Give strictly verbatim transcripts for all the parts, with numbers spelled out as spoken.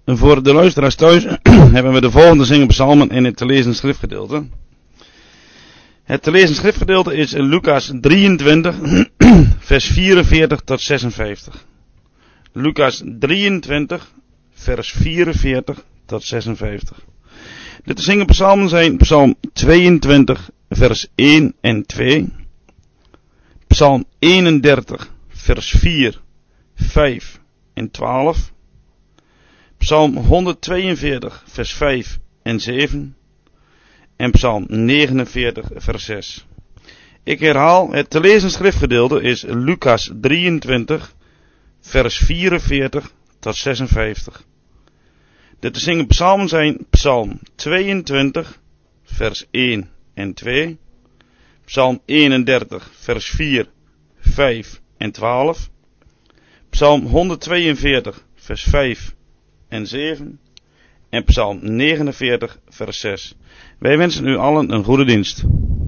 Voor de luisteraars thuis hebben we de volgende zingen psalmen in het te lezen schriftgedeelte. Het te lezen schriftgedeelte is Lucas drieëntwintig, vers vierenveertig tot zesenvijftig. Lucas drieëntwintig, vers vierenveertig tot zesenvijftig. De te zingen psalmen zijn psalm tweeëntwintig, vers één en twee. Psalm eenendertig, vers vier, vijf en twaalf. Psalm honderdtweeënveertig, vers vijf en zeven. En Psalm negenenveertig, vers zes. Ik herhaal, het te lezen schriftgedeelte is Lucas drieëntwintig, vers vierenveertig tot zesenvijftig. De te zingen psalmen zijn Psalm tweeëntwintig, vers één en twee. Psalm eenendertig, vers vier, vijf en twaalf. Psalm honderdtweeënveertig, vers vijf en zeven. En Psalm negenenveertig, vers zes. Wij wensen u allen een goede dienst.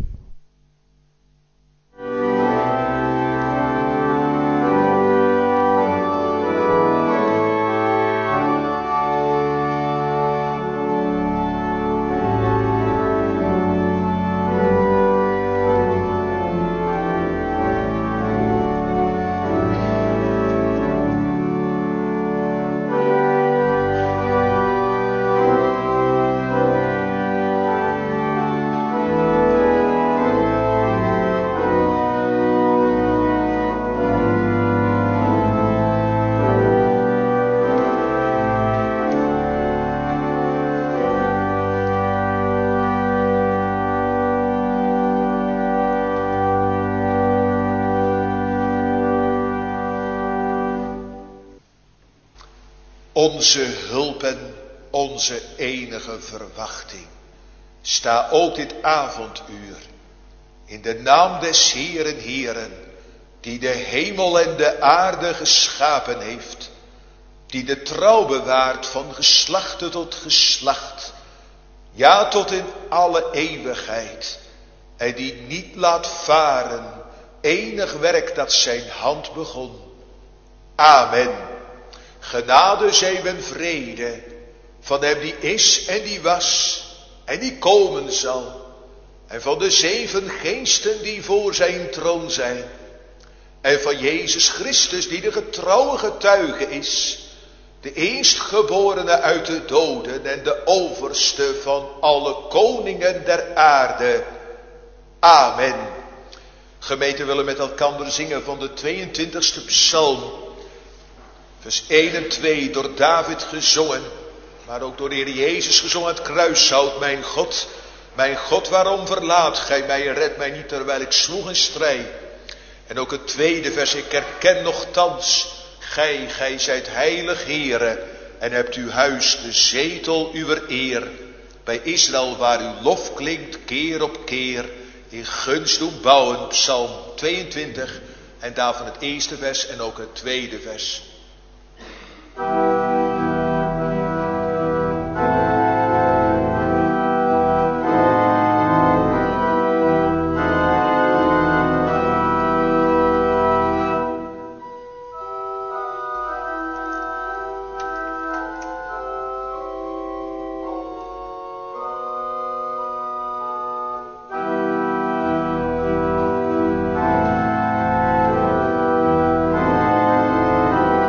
Onze hulp en onze enige verwachting. Sta ook dit avonduur in de naam des Heeren Heeren, die de hemel en de aarde geschapen heeft, die de trouw bewaart van geslachte tot geslacht, ja tot in alle eeuwigheid, en die niet laat varen enig werk dat zijn hand begon. Amen. Genade zij en vrede van hem die is en die was en die komen zal, en van de zeven geesten die voor zijn troon zijn, en van Jezus Christus die de getrouwe getuige is, de eerstgeborene uit de doden en de overste van alle koningen der aarde. Amen. Gemeente, willen met elkaar zingen van de tweeëntwintigste psalm. Vers één en twee, door David gezongen, maar ook door de Heer Jezus gezongen, het kruishout. Mijn God, mijn God, waarom verlaat gij mij en redt mij niet terwijl ik sloeg en strijd. En ook het tweede vers, ik herken nogthans, gij, gij zijt heilig Heere, en hebt uw huis de zetel uwer eer. Bij Israël waar uw lof klinkt keer op keer, in gunst doen bouwen, psalm tweeëntwintig, en daarvan het eerste vers en ook het tweede vers. Amen.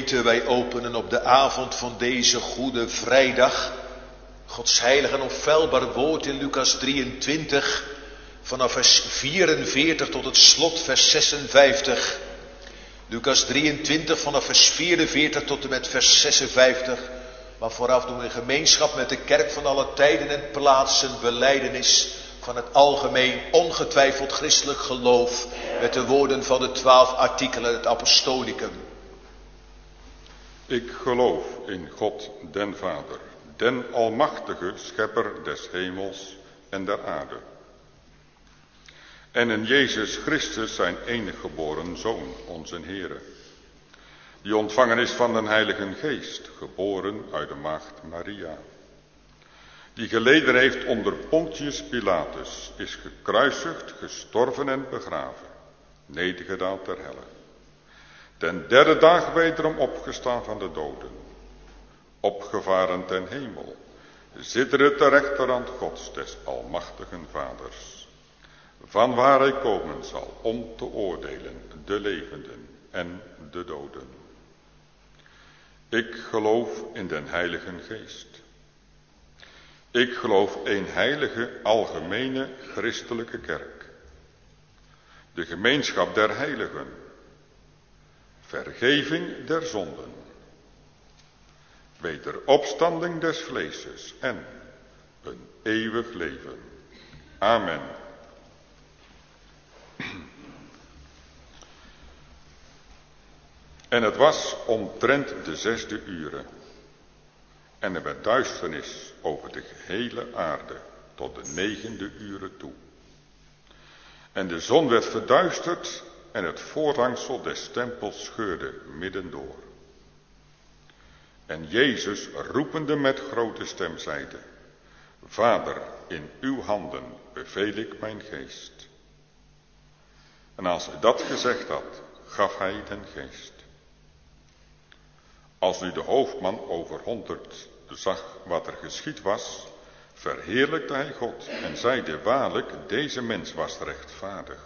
gemeente, wij openen op de avond van deze Goede Vrijdag Gods heilig en onfeilbaar woord in Lucas drieëntwintig, vanaf vers vierenveertig tot het slot vers zesenvijftig. Lucas drieëntwintig vanaf vers vierenveertig tot en met vers zesenvijftig. Maar vooraf doen we in gemeenschap met de kerk van alle tijden en plaatsen belijdenis van het algemeen ongetwijfeld christelijk geloof met de woorden van de twaalf artikelen het apostolicum. Ik geloof in God den Vader, den almachtige schepper des hemels en der aarde. En in Jezus Christus zijn enige geboren Zoon, onze Heere, die ontvangen is van den Heilige Geest, geboren uit de maagd Maria, die geleden heeft onder Pontius Pilatus, is gekruisigd, gestorven en begraven, nedergedaald ter helle. Ten derde dag wederom opgestaan van de doden, opgevaren ten hemel, zittende ter rechterhand Gods des almachtigen Vaders, vanwaar hij komen zal om te oordelen de levenden en de doden. Ik geloof in den Heilige Geest. Ik geloof een heilige, algemene, christelijke kerk. De gemeenschap der heiligen. Vergeving der zonden. Wederopstanding des vleeses en een eeuwig leven. Amen. En het was omtrent de zesde uren. En er werd duisternis over de gehele aarde tot de negende uren toe. En de zon werd verduisterd en het voorhangsel des tempels scheurde middendoor. En Jezus, roepende met grote stem, zeide: Vader, in uw handen beveel ik mijn geest. En als hij dat gezegd had, gaf hij den geest. Als nu de hoofdman overhonderd zag wat er geschied was, verheerlijkte hij God en zeide: waarlijk, deze mens was rechtvaardig.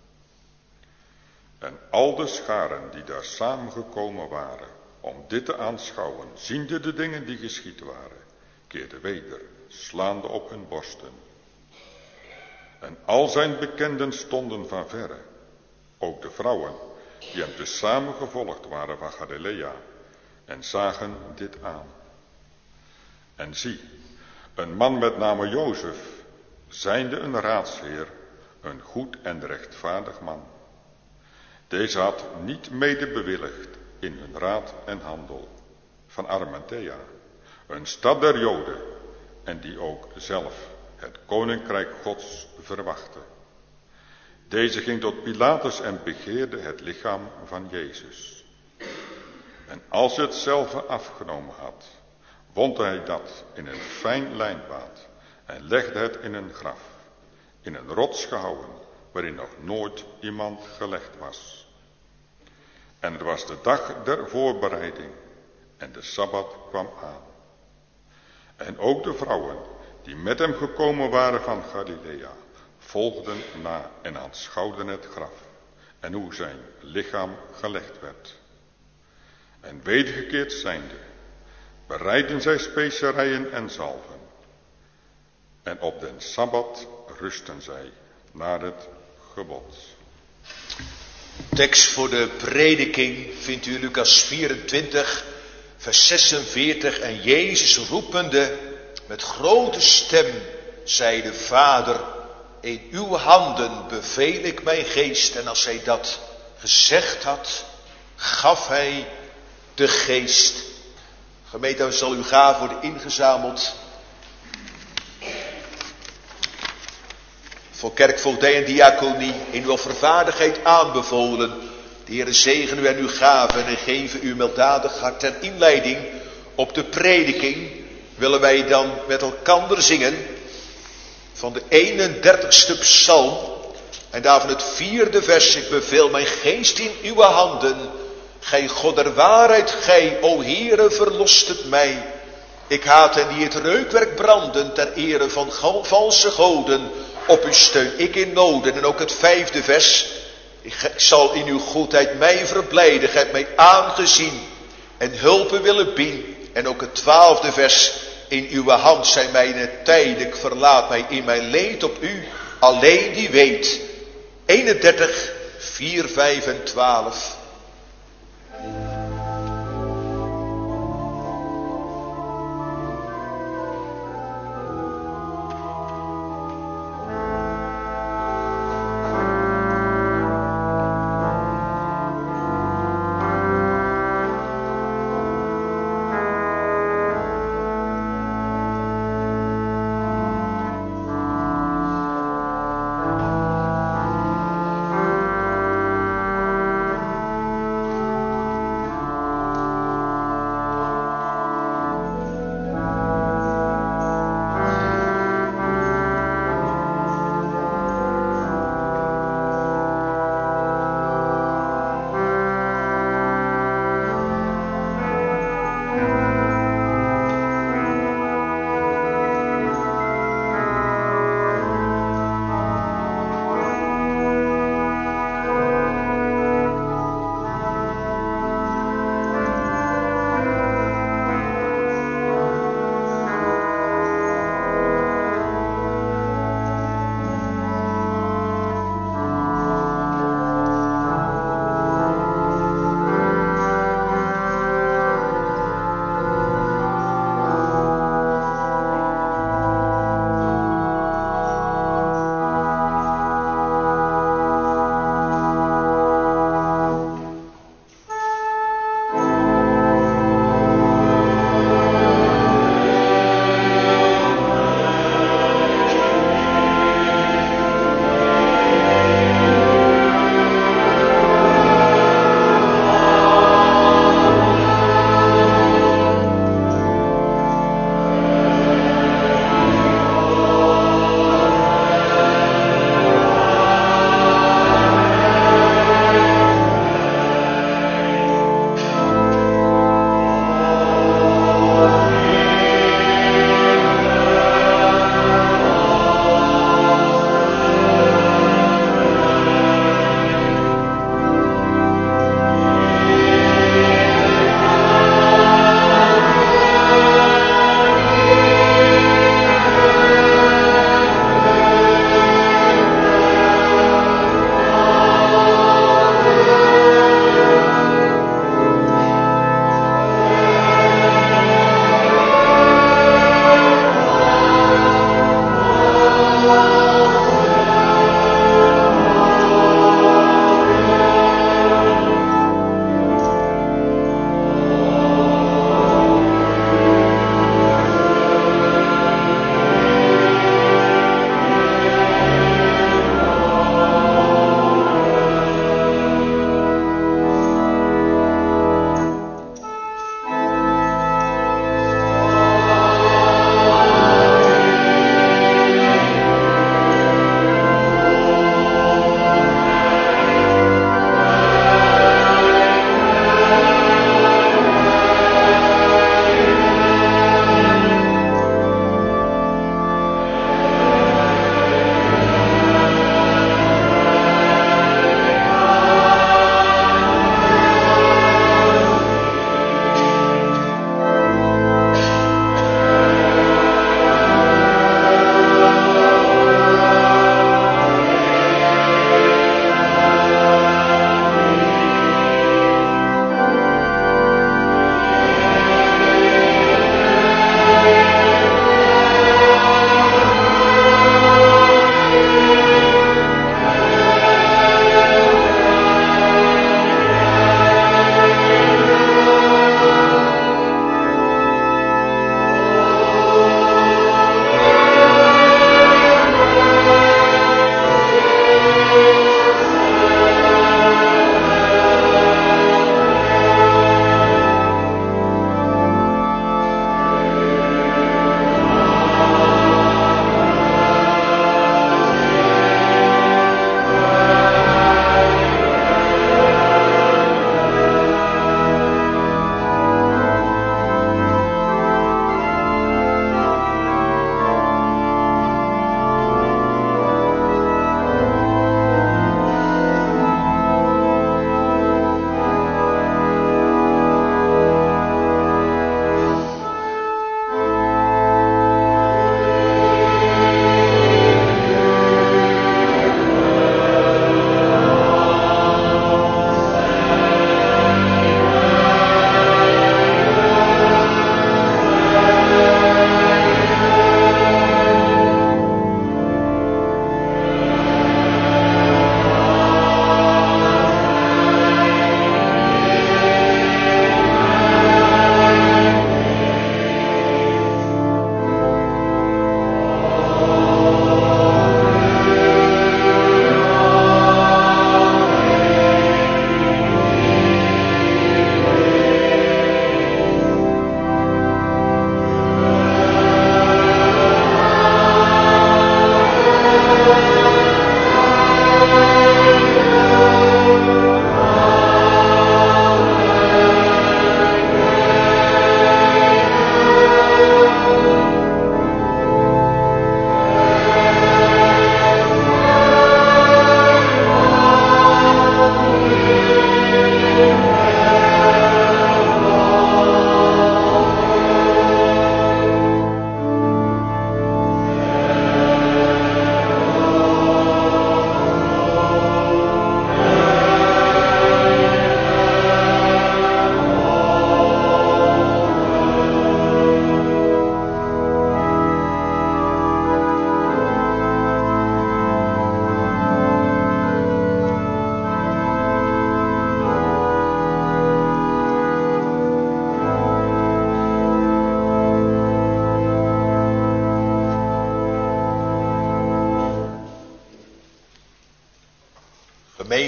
En al de scharen die daar samengekomen waren om dit te aanschouwen, ziende de dingen die geschied waren, keerden weder, slaande op hun borsten. En al zijn bekenden stonden van verre, ook de vrouwen die hem tezamen gevolgd waren van Galilea, en zagen dit aan. En zie, een man met name Jozef, zijnde een raadsheer, een goed en rechtvaardig man. Deze had niet mede bewilligd in hun raad en handel, van Arimathea, een stad der Joden, en die ook zelf het koninkrijk Gods verwachtte. Deze ging tot Pilatus en begeerde het lichaam van Jezus. En als hij het zelf afgenomen had, wond hij dat in een fijn lijnwaad en legde het in een graf, in een rots gehouden, waarin nog nooit iemand gelegd was. En het was de dag der voorbereiding en de Sabbat kwam aan. En ook de vrouwen die met hem gekomen waren van Galilea, volgden na en aanschouwden het graf en hoe zijn lichaam gelegd werd. En wedergekeerd zijnde, bereidden zij specerijen en zalven. En op den Sabbat rusten zij naar het gebod. Tekst voor de prediking vindt u Lucas vierentwintig, vers zesenveertig. En Jezus roepende met grote stem zeide: Vader, in uw handen beveel ik mijn geest. En als hij dat gezegd had, gaf hij de geest. Gemeente, zal uw gaven worden ingezameld voor kerkvoogdij en diaconie, in uw vervaardigheid aanbevolen. De Heere zegen u en uw gaven en geven u milddadig hart. Ter inleiding op de prediking willen wij dan met elkander zingen van de eenendertigste psalm en daarvan het vierde vers: ik beveel mijn geest in uw handen. Gij God der waarheid, gij, o Heere, verlost het mij. Ik haat hen die het reukwerk branden ter ere van valse goden. Op u steun ik in noden. En ook het vijfde vers: ik zal in uw goedheid mij verblijden. Gij hebt mij aangezien en hulpen willen bieden. En ook het twaalfde vers. In uw hand zijn mijn tijden, ik verlaat mij in mijn leed op u. Alleen die weet. eenendertig, vier, vijf en twaalf.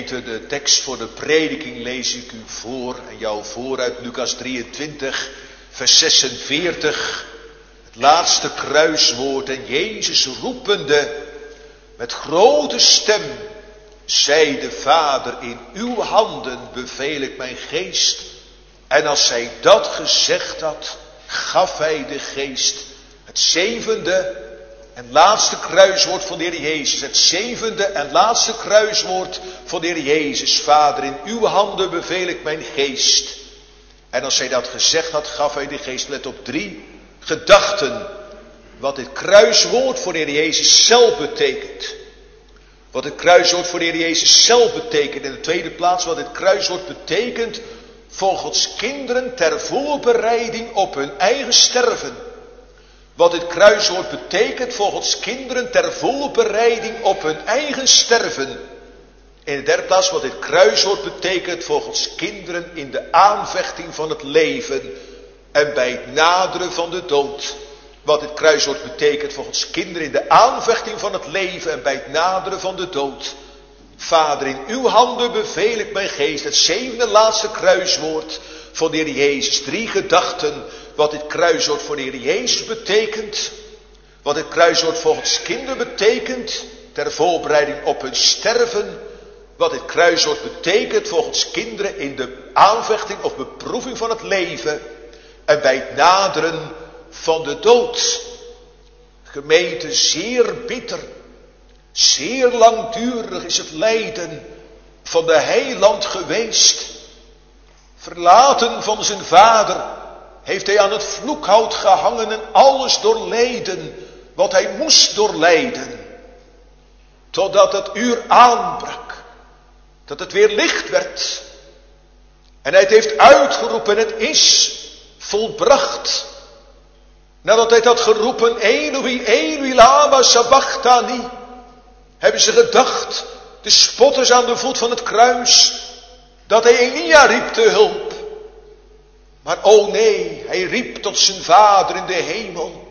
Gemeente, de tekst voor de prediking lees ik u voor en jou voor uit Lucas drieëntwintig, vers zesenveertig. Het laatste kruiswoord en Jezus roepende met grote stem, zei de Vader, in uw handen beveel ik mijn geest. En als hij dat gezegd had, gaf hij de geest. Het zevende en laatste kruiswoord van de Heer Jezus. Het zevende en laatste kruiswoord van de Heer Jezus. Vader, in uw handen beveel ik mijn geest. En als hij dat gezegd had, gaf hij de geest. Let op drie gedachten. Wat dit kruiswoord voor de Heer Jezus zelf betekent. Wat het kruiswoord voor de Heer Jezus zelf betekent. In de tweede plaats wat dit kruiswoord betekent voor Gods kinderen ter voorbereiding op hun eigen sterven. Wat dit kruiswoord betekent voor Gods kinderen ter voorbereiding op hun eigen sterven. In de derde plaats wat dit kruiswoord betekent voor Gods kinderen in de aanvechting van het leven en bij het naderen van de dood. Wat dit kruiswoord betekent voor Gods kinderen in de aanvechting van het leven en bij het naderen van de dood. Vader, in uw handen beveel ik mijn geest. Het zevende laatste kruiswoord van de Heer Jezus. Drie gedachten wat dit kruiswoord voor de Heer Jezus betekent. Wat dit kruiswoord voor Gods kinderen betekent ter voorbereiding op hun sterven. Wat dit kruiswoord betekent voor Gods kinderen in de aanvechting of beproeving van het leven en bij het naderen van de dood. Gemeente, zeer bitter, zeer langdurig is het lijden van de heiland geweest. Verlaten van zijn vader heeft hij aan het vloekhout gehangen en alles doorleden wat hij moest doorlijden. Totdat het uur aanbrak, dat het weer licht werd. En hij het heeft uitgeroepen, het is volbracht. Nadat hij had geroepen, Eloi, Eloi, lama sabachthani, hebben ze gedacht, de spotters aan de voet van het kruis, dat hij Elia riep te hulp. Maar o nee, hij riep tot zijn vader in de hemel.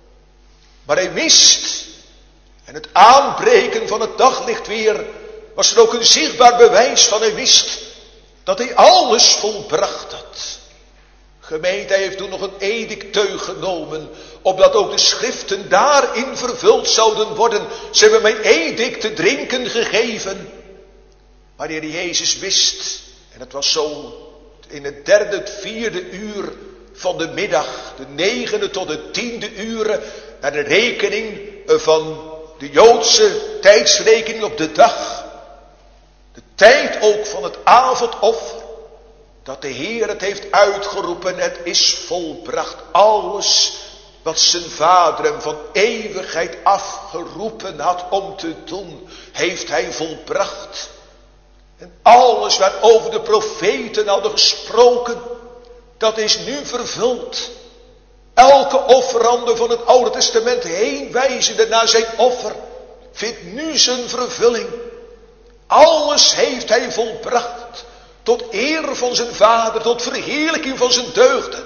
Maar hij wist, en het aanbreken van het daglicht weer was er ook een zichtbaar bewijs van, hij wist dat hij alles volbracht had. Gemeente, hij heeft toen nog een edicteug genomen, opdat ook de schriften daarin vervuld zouden worden. Ze hebben mij edict te drinken gegeven. Maar de Heer Jezus wist, en het was zo in het derde, het vierde uur van de middag, de negende tot de tiende uren, naar de rekening van de Joodse tijdsrekening op de dag. De tijd ook van het avondoffer. Dat de Heer het heeft uitgeroepen, het is volbracht. Alles wat zijn vader hem van eeuwigheid afgeroepen had om te doen, heeft hij volbracht. En alles waarover de profeten hadden gesproken, dat is nu vervuld. Elke offerande van het Oude Testament heen wijzende naar zijn offer, vindt nu zijn vervulling. Alles heeft hij volbracht. Tot eer van zijn vader, tot verheerlijking van zijn deugden.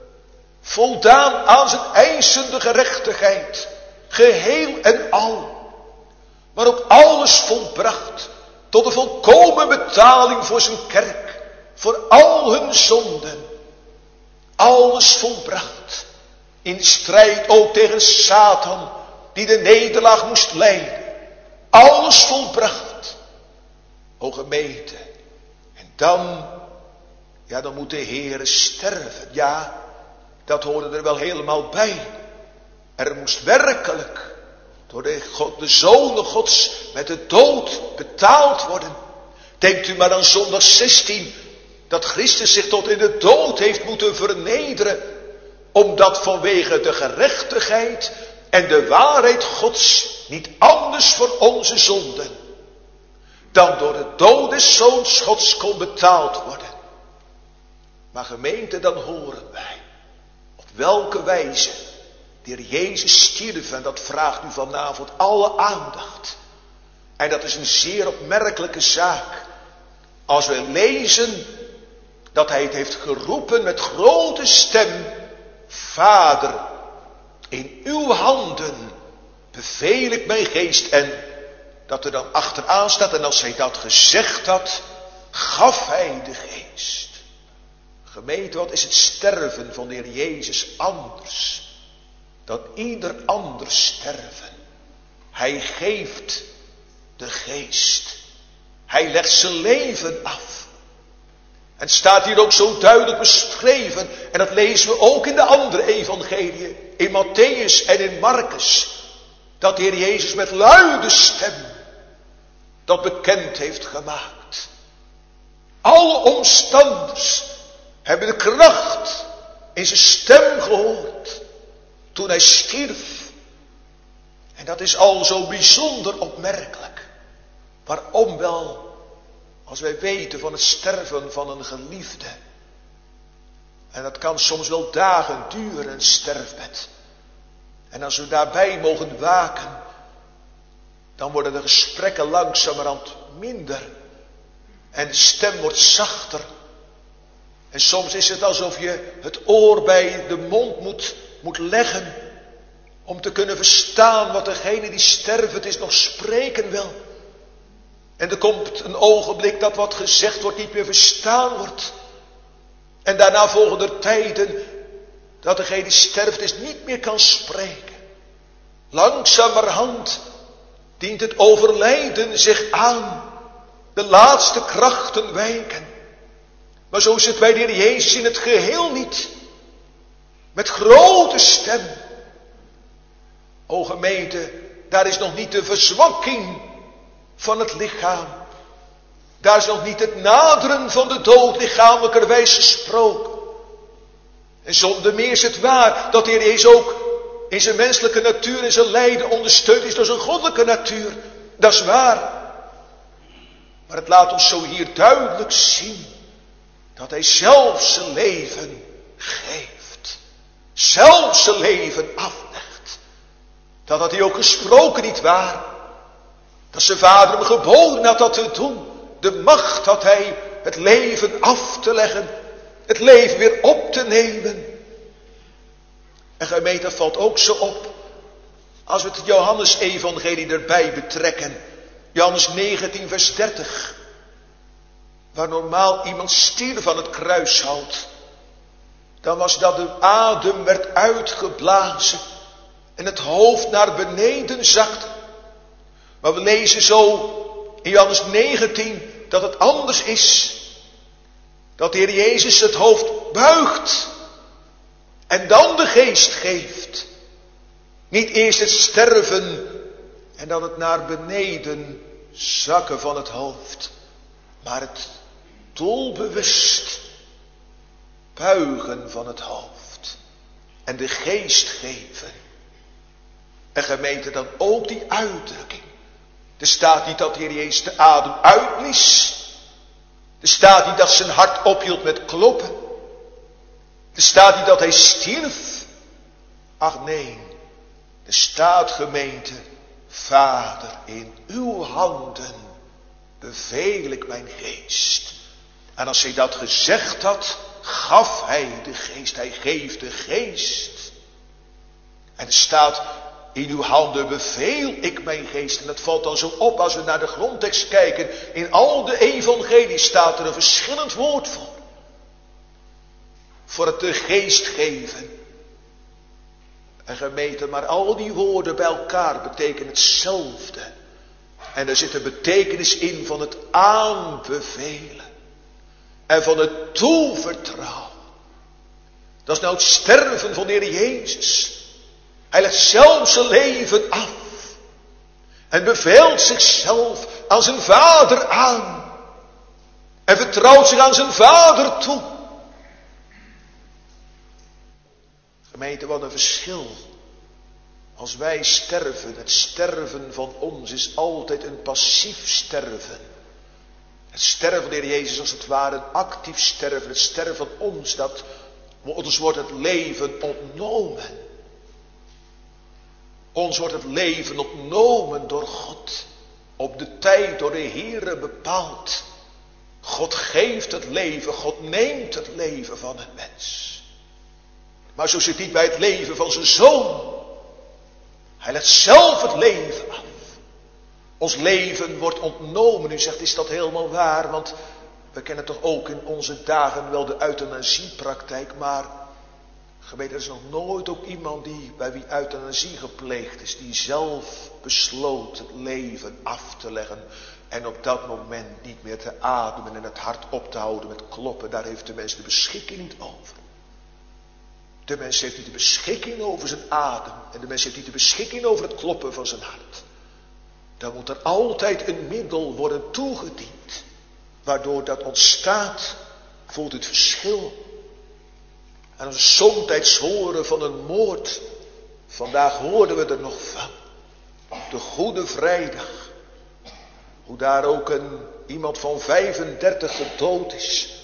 Voldaan aan zijn eisende gerechtigheid. Geheel en al. Maar ook alles volbracht. Tot de volkomen betaling voor zijn kerk. Voor al hun zonden. Alles volbracht. In strijd ook tegen Satan. Die de nederlaag moest lijden. Alles volbracht. O gemeente. En dan, ja dan moet de Heere sterven. Ja, dat hoorde er wel helemaal bij. Er moest werkelijk door de, God, de zonen Gods met de dood betaald worden. Denkt u maar aan zondag zestien. Dat Christus zich tot in de dood heeft moeten vernederen. Omdat vanwege de gerechtigheid en de waarheid Gods niet anders voor onze zonden dan door de dood des Zoons Gods kon betaald worden. Maar gemeente, dan horen wij op welke wijze de Heer Jezus stierf. En dat vraagt u vanavond alle aandacht. En dat is een zeer opmerkelijke zaak. Als we lezen dat hij het heeft geroepen met grote stem. Vader, in uw handen beveel ik mijn geest. En dat er dan achteraan staat, en als hij dat gezegd had, gaf hij de geest. Gemeente, wat is het sterven van de Heer Jezus anders dan ieder ander sterven? Hij geeft de geest. Hij legt zijn leven af. En het staat hier ook zo duidelijk beschreven, en dat lezen we ook in de andere evangeliën, in Matthäus en in Marcus, dat de Heer Jezus met luide stem dat bekend heeft gemaakt. Alle omstanders hebben de kracht in zijn stem gehoord toen hij stierf. En dat is al zo bijzonder opmerkelijk. Waarom wel? Als wij weten van het sterven van een geliefde. En dat kan soms wel dagen duren, een sterfbed. En als we daarbij mogen waken, dan worden de gesprekken langzamerhand minder. En de stem wordt zachter. En soms is het alsof je het oor bij de mond moet, moet leggen. Om te kunnen verstaan wat degene die stervend is nog spreken wil. En er komt een ogenblik dat wat gezegd wordt niet meer verstaan wordt. En daarna volgen er tijden dat degene die sterft is niet meer kan spreken. Langzamerhand dient het overlijden zich aan. De laatste krachten wijken. Maar zo is het bij de Heer Jezus in het geheel niet. Met grote stem. O gemeente, daar is nog niet de verzwakking van het lichaam. Daar is nog niet het naderen van de dood lichamelijkerwijs gesproken. En zonder meer is het waar dat de Heer Jezus ook in zijn menselijke natuur en zijn lijden ondersteund is door zijn goddelijke natuur. Dat is waar. Maar het laat ons zo hier duidelijk zien dat hij zelf zijn leven geeft. Zelf zijn leven aflegt. Dat had hij ook gesproken, niet waar? Dat zijn vader hem geboden had dat te doen. De macht had hij het leven af te leggen. Het leven weer op te nemen. En gemeente, dat valt ook zo op. Als we het Johannes-evangelie erbij betrekken. Johannes negentien vers dertig. Waar normaal iemand stierf aan het kruishout. Dan was dat de adem werd uitgeblazen. En het hoofd naar beneden zakte. Maar we lezen zo in Johannes negentien dat het anders is. Dat de Heer Jezus het hoofd buigt. En dan de geest geeft. Niet eerst het sterven en dan het naar beneden zakken van het hoofd. Maar het doelbewust buigen van het hoofd. En de geest geven. En gemeente, dan ook die uitdrukking. Er staat niet dat de Heer Jezus de adem uitblies. Er staat niet dat zijn hart ophield met kloppen. Er staat niet dat hij stierf. Ach nee, er staat, gemeente, Vader, in uw handen beveel ik mijn geest. En als hij dat gezegd had, gaf hij de geest. Hij geeft de geest. En er staat, in uw handen beveel ik mijn geest. En dat valt dan zo op als we naar de grondtekst kijken. In al de evangelie staat er een verschillend woord voor. Voor het de geest geven. En gemeente, maar al die woorden bij elkaar betekenen hetzelfde. En er zit een betekenis in van het aanbevelen. En van het toevertrouwen. Dat is nou het sterven van de Heer Jezus. Hij legt zelf zijn leven af. En beveelt zichzelf aan zijn Vader aan. En vertrouwt zich aan zijn Vader toe. Gemeente, wat een verschil. Als wij sterven, het sterven van ons is altijd een passief sterven. Het sterven van de Heer Jezus als het ware een actief sterven. Het sterven van ons, dat ons wordt het leven ontnomen. Ons wordt het leven ontnomen door God. Op de tijd door de Heere bepaald. God geeft het leven, God neemt het leven van een mens. Maar zo zit hij bij het leven van zijn zoon. Hij legt zelf het leven af. Ons leven wordt ontnomen. U zegt, is dat helemaal waar? Want we kennen toch ook in onze dagen wel de euthanasiepraktijk. Maar gemeente, er is nog nooit ook iemand die, bij wie euthanasie gepleegd is. Die zelf besloot het leven af te leggen. En op dat moment niet meer te ademen en het hart op te houden met kloppen. Daar heeft de mens de beschikking niet over. De mens heeft niet de beschikking over zijn adem. En de mens heeft niet de beschikking over het kloppen van zijn hart. Dan moet er altijd een middel worden toegediend. Waardoor dat ontstaat, voelt het verschil. En als we somtijds horen van een moord. Vandaag hoorden we er nog van. De Goede Vrijdag. Hoe daar ook een, iemand van vijfendertig gedood is.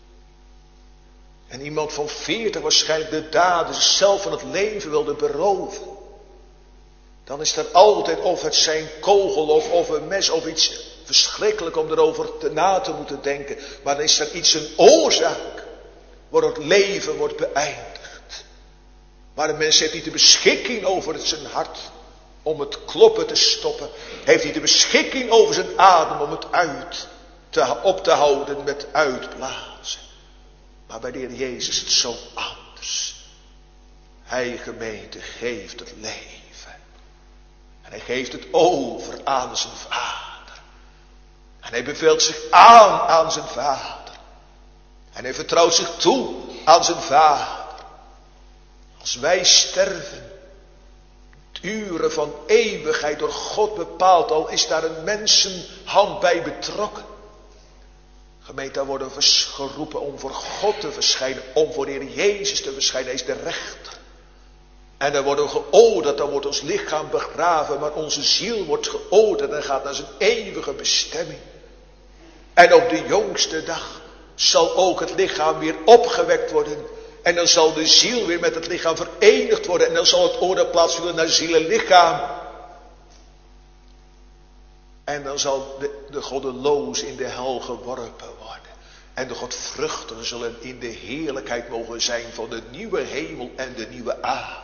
En iemand van veertig waarschijnlijk de daden zichzelf van het leven wilde beroven. Dan is er altijd of het zijn kogel of, of een mes of iets verschrikkelijk om erover te, na te moeten denken. Maar dan is er iets, een oorzaak, waardoor het leven wordt beëindigd. Maar de mens heeft niet de beschikking over het zijn hart om het kloppen te stoppen. Heeft niet de beschikking over zijn adem om het uit te, op te houden met uitblazen. Maar bij de Heer Jezus is het zo anders. Hij, gemeente, geeft het leven. En hij geeft het over aan zijn Vader. En hij beveelt zich aan aan zijn Vader. En hij vertrouwt zich toe aan zijn Vader. Als wij sterven, uren van eeuwigheid door God bepaald, al is daar een mensenhand bij betrokken. Gemeente, daar worden we geroepen om voor God te verschijnen, om voor de Heer Jezus te verschijnen. Hij is de rechter. En dan worden we geoordeeld, dan wordt ons lichaam begraven, maar onze ziel wordt geoordeeld en gaat naar zijn eeuwige bestemming. En op de jongste dag zal ook het lichaam weer opgewekt worden. En dan zal de ziel weer met het lichaam verenigd worden. En dan zal het oordeel plaatsvinden naar ziel en lichaam. En dan zal de, de goddeloos in de hel geworpen worden. En de godvruchtigen zullen in de heerlijkheid mogen zijn van de nieuwe hemel en de nieuwe aarde.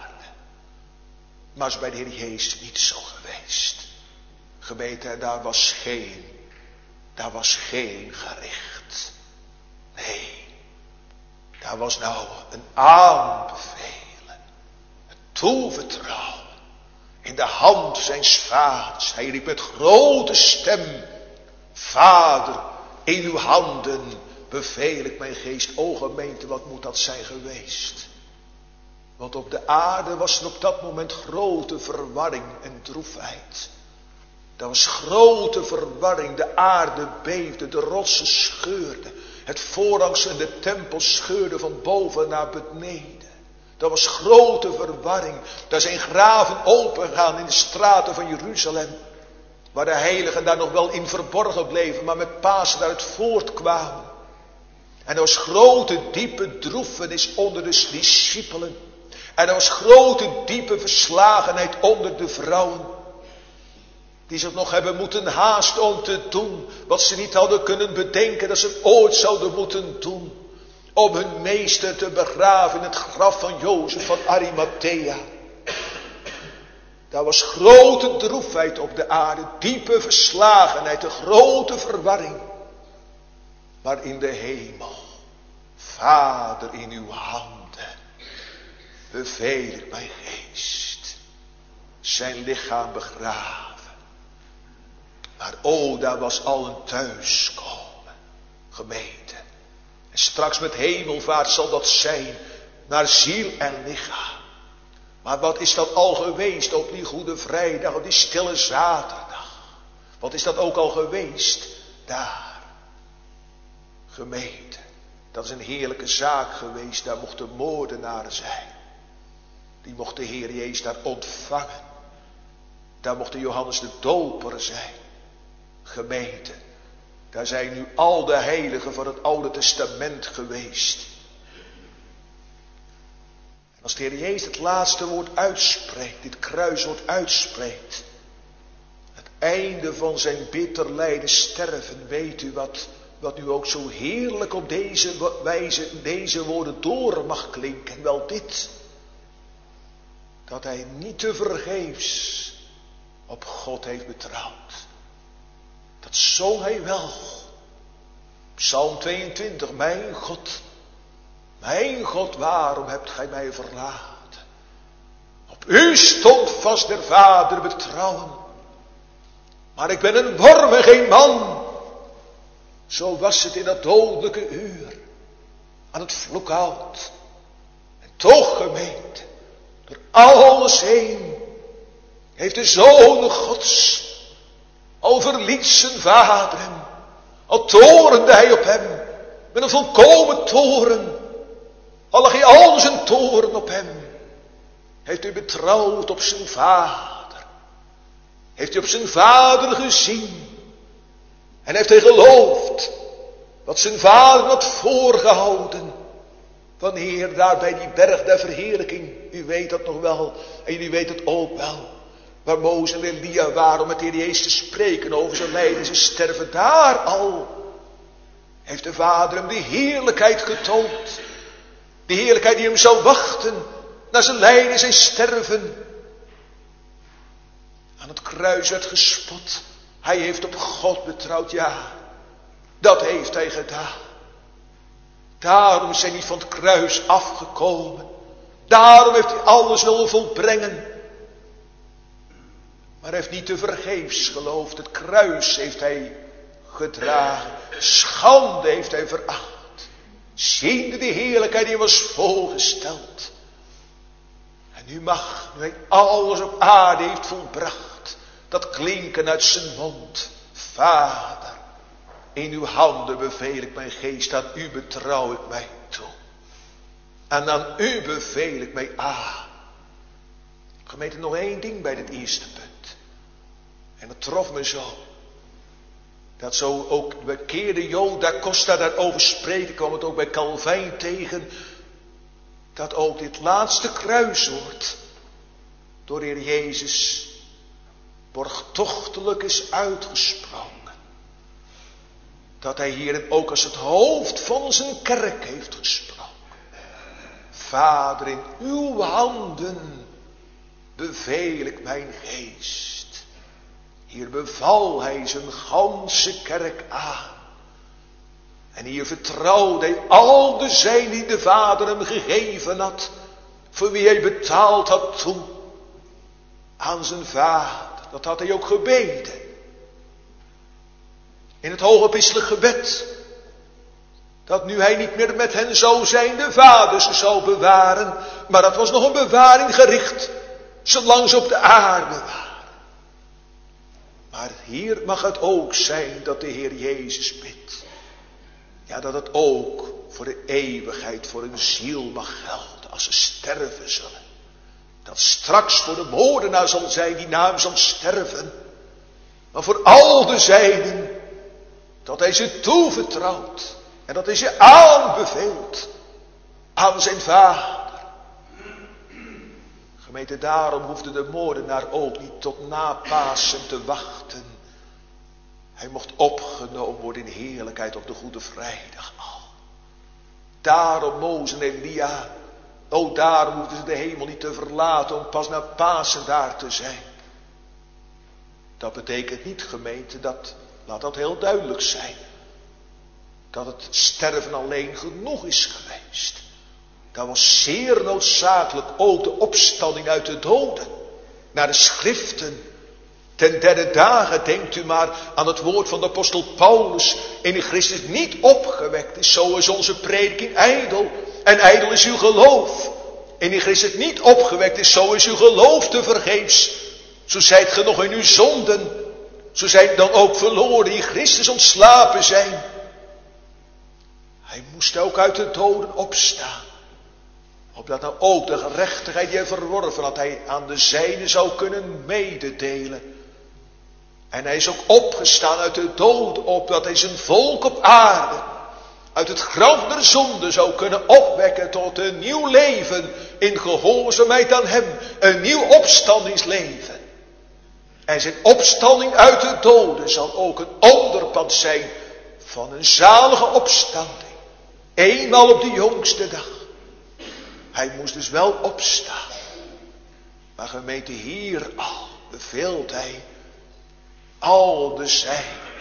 Maar is bij de Heer Jezus niet zo geweest. Gemeente, daar was geen, daar was geen gericht. Nee. Daar was nou een aanbevelen. Het toevertrouwen. In de hand zijns vaders. Hij riep met grote stem. Vader, in uw handen beveel ik mijn geest. O gemeente, wat moet dat zijn geweest? Want op de aarde was er op dat moment grote verwarring en droefheid. Er was grote verwarring. De aarde beefde, de rotsen scheurden. Het voorhangs en de tempel scheurden van boven naar beneden. Er was grote verwarring. Daar zijn graven opengegaan in de straten van Jeruzalem. Waar de heiligen daar nog wel in verborgen bleven, maar met Pasen daaruit voortkwamen. En er was grote diepe droefenis onder de discipelen. En er was grote diepe verslagenheid onder de vrouwen. Die zich nog hebben moeten haasten om te doen wat ze niet hadden kunnen bedenken dat ze ooit zouden moeten doen. Om hun meester te begraven in het graf van Jozef van Arimathea. Daar was grote droefheid op de aarde, diepe verslagenheid, een grote verwarring. Maar in de hemel, Vader, in uw handen beveel ik mijn geest. Zijn lichaam begraven. Maar o, daar was al een thuiskomen, gemeente. En straks met hemelvaart zal dat zijn, naar ziel en lichaam. Maar wat is dat al geweest op die Goede Vrijdag, op die stille zaterdag? Wat is dat ook al geweest daar? Gemeente, dat is een heerlijke zaak geweest, daar mochten moordenaren zijn. Die mocht de Heer Jezus daar ontvangen. Daar mocht de Johannes de Doper zijn. Gemeente, daar zijn nu al de heiligen van het Oude Testament geweest. En als de Heer Jezus het laatste woord uitspreekt, dit kruiswoord uitspreekt, het einde van zijn bitter lijden sterven, weet u wat, wat nu ook zo heerlijk op deze wijze, deze woorden door mag klinken. En wel dit, dat hij niet te vergeefs op God heeft betrouwd. Dat zong hij wel. Psalm tweeëntwintig, mijn God, mijn God, waarom hebt gij mij verlaten? Op u stond vast der Vader betrouwen. Maar ik ben een worm en geen man. Zo was het in dat dodelijke uur. Aan het vloekhout. En toch, gemeente, door alles heen heeft de Zoon Gods al verliet zijn Vader hem. Al torende hij op hem. Met een volkomen toren. Al lag hij al zijn toren op hem. Heeft u betrouwd op zijn Vader. Heeft u op zijn Vader gezien. En heeft hij geloofd. Wat zijn Vader had voorgehouden. Wanneer daar bij die berg der verheerlijking. U weet dat nog wel. En u weet het ook wel. Waar Mozes en Elia waren om met de Heer Jezus te spreken over zijn lijden en zijn sterven. Daar al heeft de Vader hem de heerlijkheid getoond. De heerlijkheid die hem zou wachten naar zijn lijden en zijn sterven. Aan het kruis werd gespot. Hij heeft op God betrouwd, ja. Dat heeft hij gedaan. Daarom is hij niet van het kruis afgekomen. Daarom heeft hij alles willen volbrengen. Maar hij heeft niet te vergeefs geloofd. Het kruis heeft hij gedragen. Schande heeft hij veracht. Ziende de heerlijkheid die hem was voorgesteld. En nu mag, nu hij alles op aarde heeft volbracht, dat klinken uit zijn mond. Vader, in uw handen beveel ik mijn geest, aan u betrouw ik mij toe. En aan u beveel ik mij aan. Gemeente, nog één ding bij dit eerste punt. En dat trof me zo. Dat zo ook de bekeerde Jood da Costa daarover spreken, kwam het ook bij Calvijn tegen. Dat ook dit laatste kruiswoord door de Heer Jezus borgtochtelijk is uitgesproken. Dat hij hierin ook als het hoofd van zijn kerk heeft gesproken. Vader, in uw handen beveel ik mijn geest. Hier beval hij zijn ganse kerk aan. En hier vertrouwde hij al de zijn die de Vader hem gegeven had. Voor wie hij betaald had toe. Aan zijn Vader. Dat had hij ook gebeden. In het hooggepriesterlijk gebed. Dat nu hij niet meer met hen zou zijn, de Vader ze zou bewaren. Maar dat was nog een bewaring gericht. Zolang ze op de aarde waren. Maar hier mag het ook zijn dat de Heer Jezus bidt. Ja, dat het ook voor de eeuwigheid voor een ziel mag gelden als ze sterven zullen. Dat straks voor de moordenaar zal zijn die na hem zal sterven. Maar voor al de zijnen dat hij ze toevertrouwt. En dat hij ze aanbeveelt aan zijn Vader. Gemeente, daarom hoefde de moordenaar ook niet tot na Pasen te wachten. Hij mocht opgenomen worden in heerlijkheid op de Goede Vrijdag al. Daarom Mozes en Elia, o daarom hoefden ze de hemel niet te verlaten om pas na Pasen daar te zijn. Dat betekent niet, gemeente, dat, laat dat heel duidelijk zijn, dat het sterven alleen genoeg is geweest. Dat was zeer noodzakelijk ook de opstanding uit de doden. Naar de schriften. Ten derde dagen denkt u maar aan het woord van de apostel Paulus. In Christus niet opgewekt is, zo is onze prediking ijdel. En ijdel is uw geloof. In Christus niet opgewekt is, zo is uw geloof te vergeefs. Zo zijt ge nog in uw zonden. Zo zijn dan ook verloren die in Christus ontslapen zijn. Hij moest ook uit de doden opstaan. Opdat nou ook de gerechtigheid die hij verworven had, hij aan de zijnen zou kunnen mededelen. En hij is ook opgestaan uit de dood, opdat hij zijn volk op aarde uit het graf der zonde zou kunnen opwekken tot een nieuw leven in gehoorzaamheid aan hem. Een nieuw opstandingsleven. En zijn opstanding uit de doden zal ook een onderpand zijn van een zalige opstanding. Eenmaal op de jongste dag. Hij moest dus wel opstaan. Maar gemeente, hier al beveelt hij al de zijn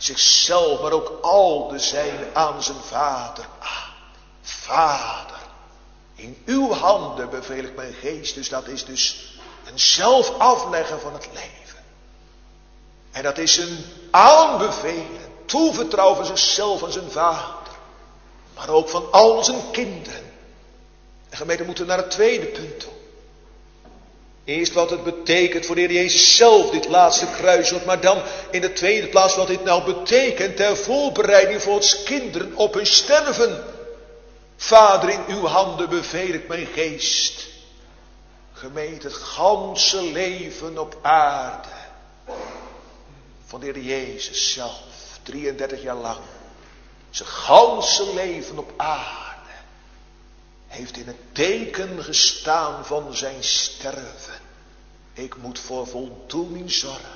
zichzelf, maar ook al de zijnen aan zijn vader aan. Vader, in uw handen beveel ik mijn geest. Dus dat is dus een zelf afleggen van het leven. En dat is een aanbevelen, toevertrouwen van zichzelf aan zijn vader. Maar ook van al zijn kinderen. En gemeente, moeten naar het tweede punt toe. Eerst wat het betekent voor de Heer Jezus zelf, dit laatste kruiswoord. Maar dan in de tweede plaats wat dit nou betekent ter voorbereiding voor ons kinderen op hun sterven. Vader, in uw handen beveel ik mijn geest. Gemeente, het ganse leven op aarde. Van de Heer Jezus zelf, drieëndertig jaar lang. Zijn ganse leven op aarde heeft in het teken gestaan van zijn sterven. Ik moet voor voldoening zorgen.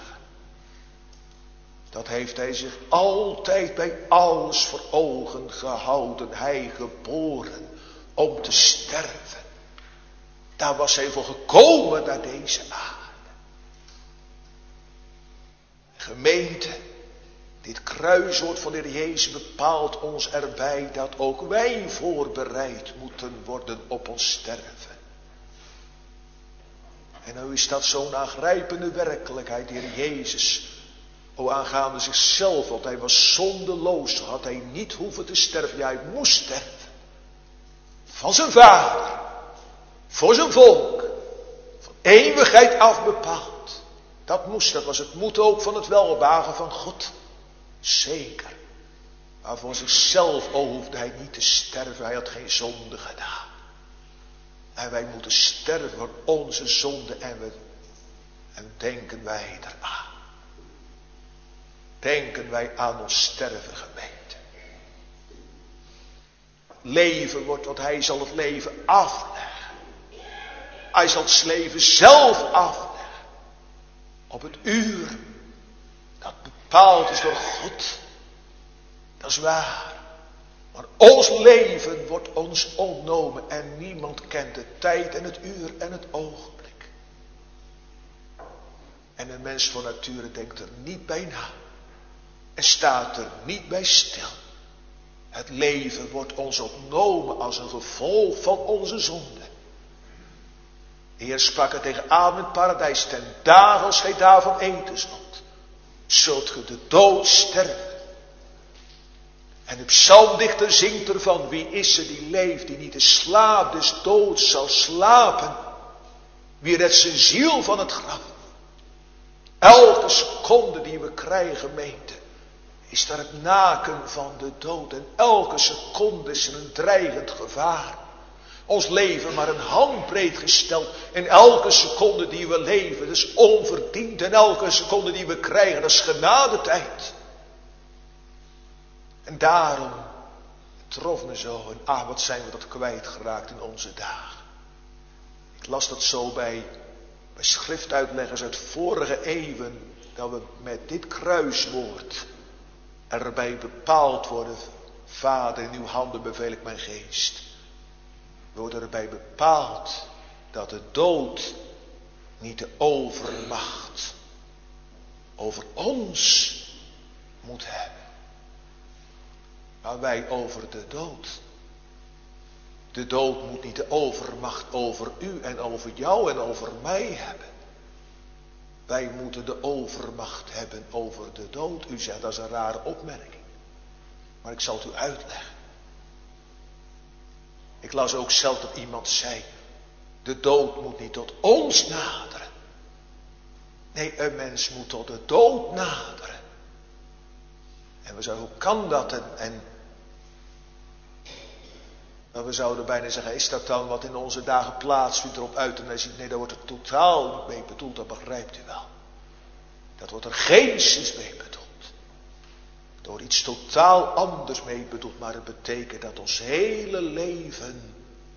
Dat heeft hij zich altijd bij alles voor ogen gehouden. Hij geboren om te sterven. Daar was hij voor gekomen naar deze aarde. Gemeente, dit kruiswoord van de Heer Jezus bepaalt ons erbij dat ook wij voorbereid moeten worden op ons sterven. En nu is dat zo'n aangrijpende werkelijkheid, de Heer Jezus, o aangaande zichzelf, want hij was zondeloos, had hij niet hoeven te sterven, ja, hij moest sterven. Van zijn vader, voor zijn volk, van eeuwigheid af bepaald. Dat moest, dat was het moeten ook van het welbehagen van God. Zeker. Maar voor zichzelf, o, hoefde hij niet te sterven. Hij had geen zonde gedaan. En wij moeten sterven voor onze zonde. En, we, en denken wij eraan. Denken wij aan ons sterven, gemeente. Leven wordt wat hij zal het leven afleggen. Hij zal het leven zelf afleggen. Op het uur dat bepaald is door God. Dat is waar. Maar ons leven wordt ons ontnomen en niemand kent de tijd en het uur en het ogenblik. En een mens van nature denkt er niet bij na. En staat er niet bij stil. Het leven wordt ons ontnomen als een gevolg van onze zonde. De Heer sprak er tegen Adam in het paradijs, ten dagen als gij daarvan eten zult, zult ge de dood sterven. En de psalmdichter zingt ervan, wie is er die leeft, die niet de slaap des doods zal slapen. Wie redt zijn ziel van het graf. Elke seconde die we krijgen, gemeente, is daar het naken van de dood. En elke seconde is er een dreigend gevaar. Ons leven maar een handbreed gesteld. En elke seconde die we leven, dat is onverdiend. En elke seconde die we krijgen, dat is genadetijd. En daarom trof me zo. En ah, wat zijn we dat kwijtgeraakt in onze dagen. Ik las dat zo bij, bij schriftuitleggers uit vorige eeuwen. Dat we met dit kruiswoord erbij bepaald worden. Vader, in uw handen beveel ik mijn geest. We worden erbij bepaald dat de dood niet de overmacht over ons moet hebben. Maar wij over de dood. De dood moet niet de overmacht over u en over jou en over mij hebben. Wij moeten de overmacht hebben over de dood. U zegt dat is een rare opmerking. Maar ik zal het u uitleggen. Ik las ook zelf dat iemand zei, de dood moet niet tot ons naderen. Nee, een mens moet tot de dood naderen. En we zouden, hoe kan dat? En, en maar we zouden bijna zeggen, is dat dan wat in onze dagen plaatsvindt erop uit? En hij ziet, nee, daar wordt er totaal niet mee bedoeld, dat begrijpt u wel. Dat wordt er geestens mee bedoeld. Er wordt iets totaal anders mee bedoeld, maar het betekent dat ons hele leven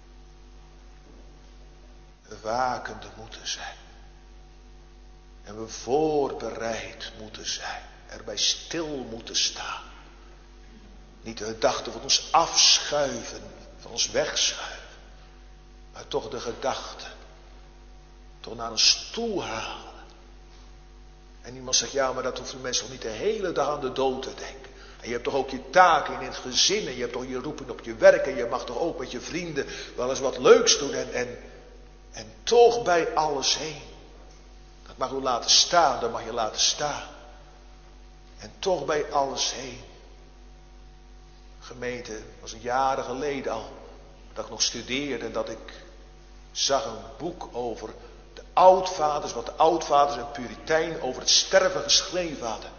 wakende moeten zijn. En we voorbereid moeten zijn. Erbij stil moeten staan. Niet de gedachten van ons afschuiven, van ons wegschuiven. Maar toch de gedachten. Toch naar een stoel halen. En iemand zegt, ja, maar dat hoeft de mensen toch niet de hele dag aan de dood te denken. En je hebt toch ook je taken in het gezin. En je hebt toch je roeping op je werk. En je mag toch ook met je vrienden wel eens wat leuks doen. En, en, en toch bij alles heen. Dat mag u laten staan. Dat mag je laten staan. En toch bij alles heen. Gemeente, dat was jaren geleden al. Dat ik nog studeerde. En dat ik zag een boek over de oudvaders. Wat de oudvaders en Puritijnen over het sterven geschreven hadden.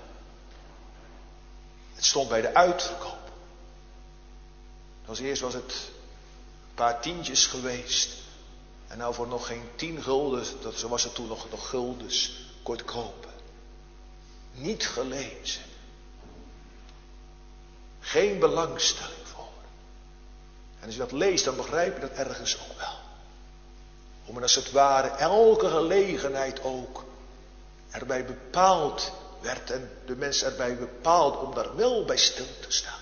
Het stond bij de uitverkoop. Als eerst was het een paar tientjes geweest. En nou voor nog geen tien gulden, dat, zo was het toen nog, nog guldens, kon je het kopen. Niet gelezen. Geen belangstelling voor. En als je dat leest, dan begrijp je dat ergens ook wel. Hoe men als het ware elke gelegenheid ook erbij bepaald werd en de mensen erbij bepaald om daar wel bij stil te staan.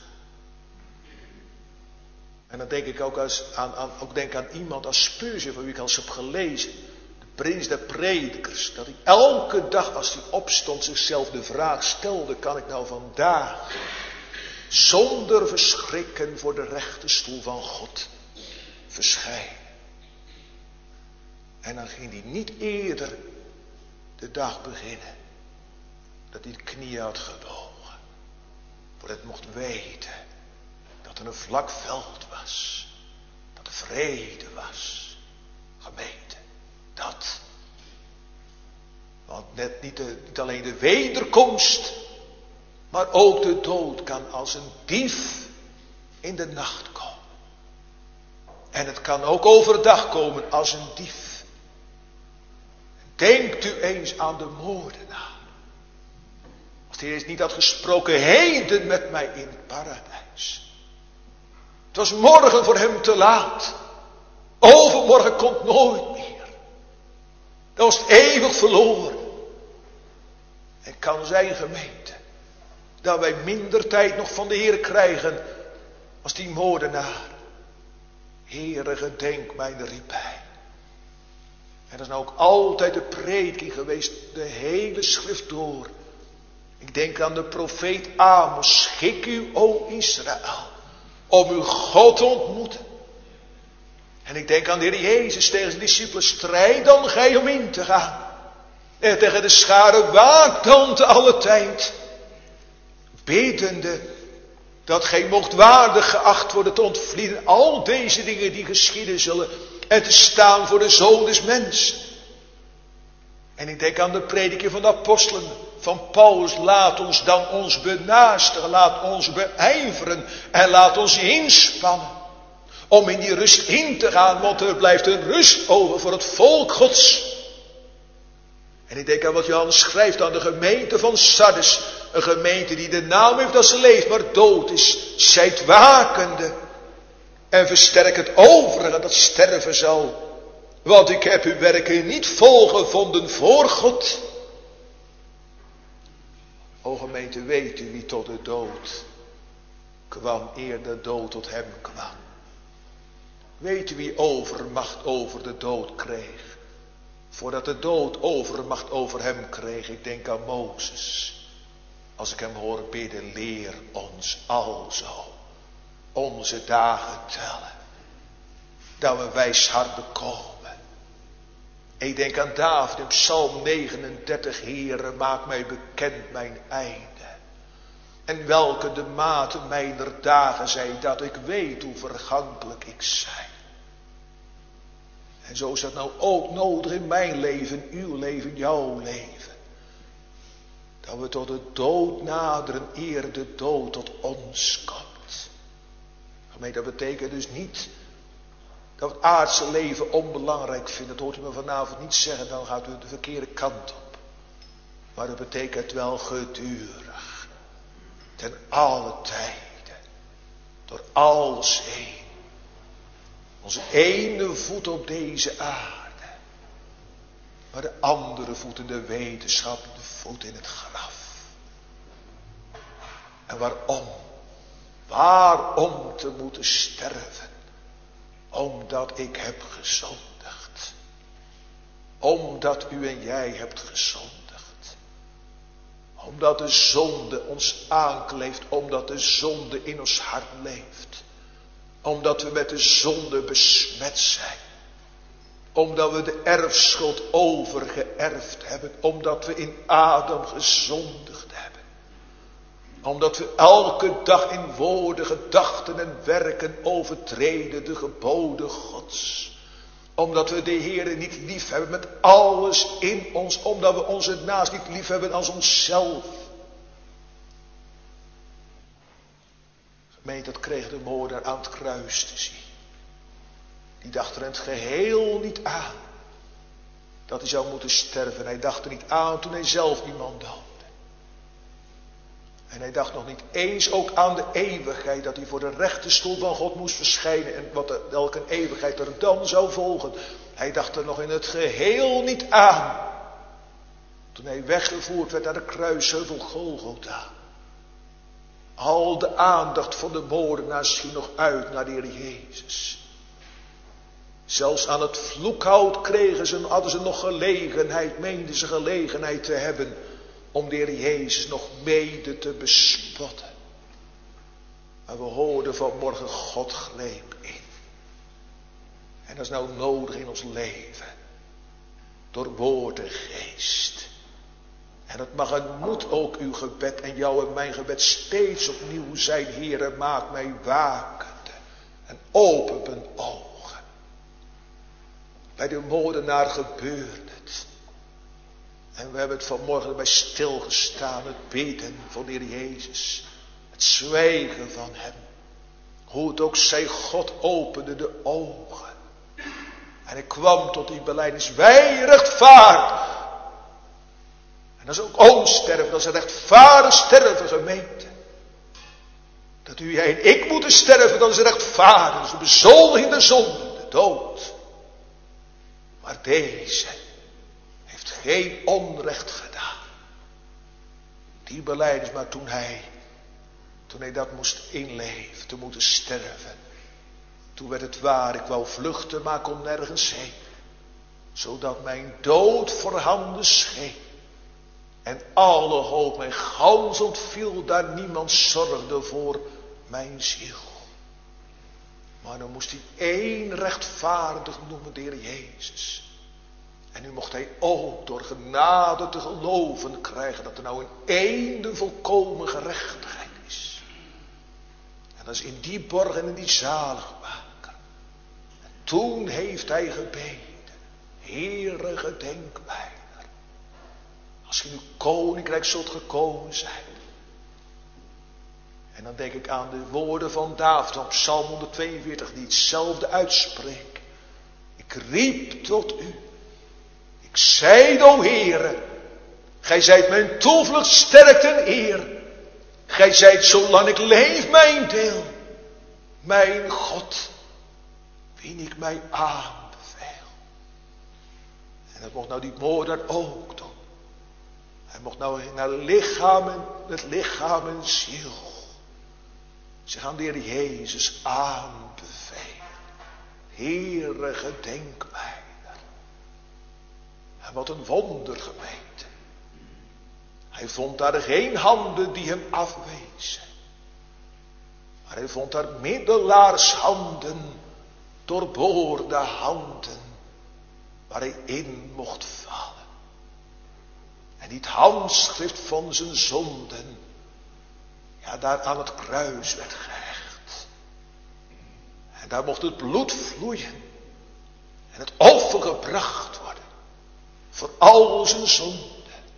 En dan denk ik ook, als, aan, aan, ook denk aan iemand als Spurgeon, van wie ik al eens heb gelezen. De prins der predikers. Dat hij elke dag als hij opstond zichzelf de vraag stelde, kan ik nou vandaag zonder verschrikken voor de rechterstoel van God verschijnen. En dan ging hij niet eerder de dag beginnen dat hij de knieën had gebogen. Voordat hij mocht weten dat er een vlak veld was. Dat er vrede was. Gemeente. Dat. Want net niet, de, niet alleen de wederkomst, maar ook de dood kan als een dief in de nacht komen. En het kan ook overdag komen als een dief. Denkt u eens aan de moordenaar. Als de Heer niet had gesproken, heden met mij in het paradijs. Het was morgen voor hem te laat. Overmorgen komt nooit meer. Dan was het eeuwig verloren. En kan zijn, gemeente, dat wij minder tijd nog van de Heer krijgen als die moordenaar. Heere, gedenk mijn, riep hij. En dat is nou ook altijd de prediking geweest, de hele schrift door. Ik denk aan de profeet Amos. Schik u, o Israël, om uw God te ontmoeten. En ik denk aan de Heer Jezus tegen zijn discipelen. Strijd dan gij om in te gaan. En tegen de schare waakt dan te alle tijd. Biddende dat gij mocht waardig geacht worden te ontvlieden al deze dingen die geschieden zullen. En te staan voor de Zoon des Mens. En ik denk aan de prediking van de apostelen. Van Paulus, laat ons dan ons benaastigen, laat ons beijveren en laat ons inspannen. Om in die rust in te gaan, want er blijft een rust over voor het volk Gods. En ik denk aan wat Johannes schrijft aan de gemeente van Sardes. Een gemeente die de naam heeft dat ze leeft, maar dood is. Zijt wakende en versterk het overige dat sterven zal. Want ik heb uw werken niet volgevonden voor God. O gemeente, weet u wie tot de dood kwam, eer de dood tot hem kwam. Weet u wie overmacht over de dood kreeg, voordat de dood overmacht over hem kreeg? Ik denk aan Mozes. Als ik hem hoor bidden, leer ons alzo onze dagen tellen, dat we wijs hart bekomen. Ik denk aan David in Psalm negenendertig. Heere, maak mij bekend mijn einde. En welke de mate mijner dagen zijn, dat ik weet hoe vergankelijk ik zijn. En zo is dat nou ook nodig in mijn leven, uw leven, jouw leven. Dat we tot de dood naderen, eer de dood tot ons komt. Gemeente, dat betekent dus niet dat we het aardse leven onbelangrijk vinden. Dat hoort u me vanavond niet zeggen, dan gaat u de verkeerde kant op. Maar dat betekent wel gedurig. Ten alle tijden. Door alles heen. Onze ene voet op deze aarde. Maar de andere voet in de wetenschap, de voet in het graf. En waarom? Waarom te moeten sterven? Omdat ik heb gezondigd. Omdat u en jij hebt gezondigd. Omdat de zonde ons aankleeft, omdat de zonde in ons hart leeft. Omdat we met de zonde besmet zijn. Omdat we de erfschuld overgeërfd hebben. Omdat we in Adam gezondigd hebben. Omdat we elke dag in woorden, gedachten en werken overtreden de geboden Gods. Omdat we de Heere niet lief hebben met alles in ons. Omdat we onze naast niet lief hebben als onszelf. Gemeente, dat kreeg de moordenaar aan het kruis te zien. Die dacht er in het geheel niet aan dat hij zou moeten sterven. Hij dacht er niet aan toen hij zelf iemand doodde. En hij dacht nog niet eens ook aan de eeuwigheid, dat hij voor de rechterstoel van God moest verschijnen en wat er, welke eeuwigheid er dan zou volgen. Hij dacht er nog in het geheel niet aan toen hij weggevoerd werd naar de kruisheuvel Golgotha. Al de aandacht van de moordenaars ging nog uit naar de Heer Jezus. Zelfs aan het vloekhout kregen ze, hadden ze nog gelegenheid, meenden ze gelegenheid te hebben om de Heer Jezus nog mede te bespotten. Maar we hoorden vanmorgen, God greep in. En dat is nou nodig in ons leven. Door woord en geest. En dat mag en moet ook uw gebed en jouw en mijn gebed steeds opnieuw zijn. Heere, maak mij wakende en open mijn ogen. Bij de moordenaar gebeurde het. En we hebben het vanmorgen bij stilgestaan. Het bidden van de Heer Jezus. Het zwijgen van hem. Hoe het ook zij, God opende de ogen. En ik kwam tot die belijdenis. Wij rechtvaardig. En dat is ook ons sterven. Dat is een rechtvaardig sterven, gemeente. Dat u, jij en ik moeten sterven. Dat is rechtvaardig. Dat is de bezoldiging der zonde. De dood. Maar deze heeft geen onrecht gedaan. Die belijdenis, maar toen hij, toen hij dat moest inleven, te moeten sterven. Toen werd het waar, ik wou vluchten, maar kon nergens heen. Zodat mijn dood voorhanden scheen. En alle hoop mij gans ontviel, daar niemand zorgde voor mijn ziel. Maar dan moest hij één rechtvaardig noemen, de Heer Jezus. En nu mocht hij ook door genade te geloven krijgen dat er nou in één de volkomen gerechtigheid is. En dat is in die borg en in die zaligmaker. En toen heeft hij gebeden. Heere, gedenk mij. Als je in uw koninkrijk zult gekomen zijn. En dan denk ik aan de woorden van David op Psalm honderdtweeënveertig die hetzelfde uitspreken. Ik riep tot u. Ik zeide, o Heere, gij zijt mijn toevlucht, sterkte en eer. Gij zijt zolang ik leef mijn deel. Mijn God, wien ik mij aanbeveel. En dat mocht nou die moordenaar ook doen. Hij mocht nou naar lichaam en, met lichaam en ziel zich aan de Heer Jezus aanbevelen. Heere, gedenk mij. En wat een wonder, gemeente. Hij vond daar geen handen die hem afwezen. Maar hij vond daar middelaarshanden, doorboorde handen, waar hij in mocht vallen. En die het handschrift van zijn zonden, ja, daar aan het kruis werd gehecht. En daar mocht het bloed vloeien. En het offer gebracht worden. Voor al zijn zonden.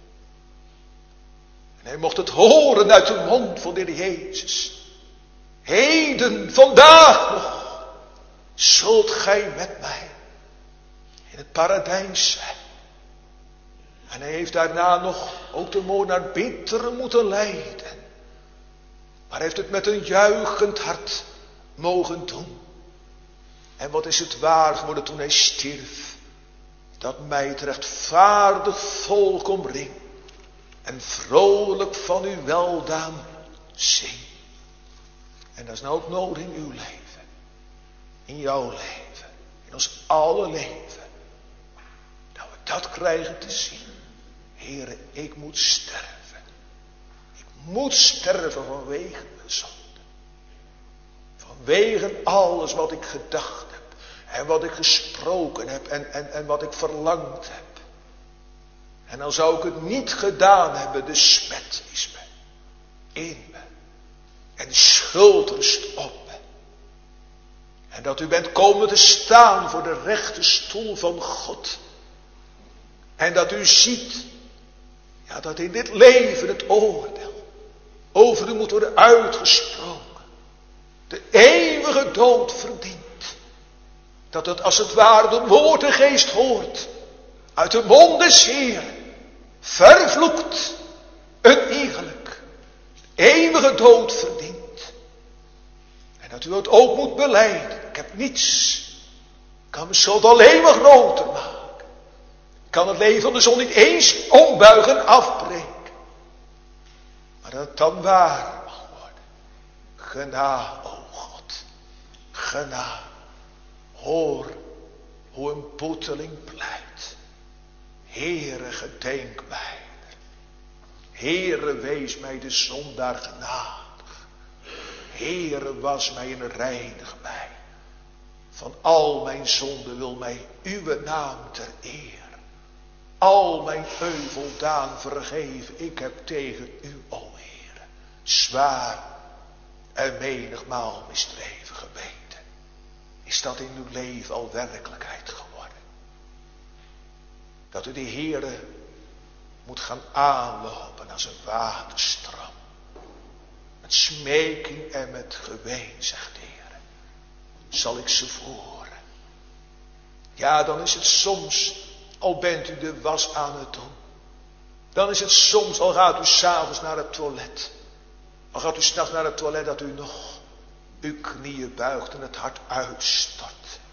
En hij mocht het horen uit de mond van de Heer Jezus. Heden, vandaag nog, zult gij met mij in het paradijs zijn. En hij heeft daarna nog ook de moordenaar bitter moeten lijden. Maar heeft het met een juichend hart mogen doen. En wat is het waar geworden toen hij stierf. Dat mij het rechtvaardig volk omringt. En vrolijk van uw weldaan zingt. En dat is nou ook nodig in uw leven. In jouw leven. In ons alle leven. Dat we dat krijgen te zien. Heere, ik moet sterven. moet sterven vanwege mijn zonde. Vanwege alles wat ik gedacht heb. En wat ik gesproken heb. En, en, en wat ik verlangd heb. En dan zou ik het niet gedaan hebben. De smet is me. In me. En de schuld rust op me. En dat u bent komen te staan voor de rechte stoel van God. En dat u ziet. Ja, dat in dit leven het oordeel over u moet worden uitgesproken. De eeuwige dood verdient. Dat het als het ware de woord en geest hoort. Uit de mond des Heeren. Vervloekt. Een iegelijk. Eeuwige dood verdient. En dat u het ook moet belijden. Ik heb niets. Ik kan mezelf alleen maar groter maken. Ik kan het leven van de zon niet eens ombuigen en afbreken. Maar dat het dan waar mag worden. Genade, o God. Genade. Hoor hoe een boeteling pleit. Heere, gedenk mij. Heere, wees mij de zondaar genadig. Heere, was mij en reinig mij. Van al mijn zonden wil mij uw naam ter eer. Al mijn euveldaan vergeven. Ik heb tegen u, o Heere, zwaar en menigmaal misdreven gebeden. Is dat in uw leven al werkelijkheid geworden? Dat u de Heere moet gaan aanlopen als een waterstroom. Met smeking en met geween, zegt de Heere, zal ik ze voeren. Ja, dan is het soms, al bent u de was aan het doen. Dan is het soms, al gaat u s'avonds naar het toilet. Al gaat u s'nachts naar het toilet, dat u nog uw knieën buigt en het hart uitstort.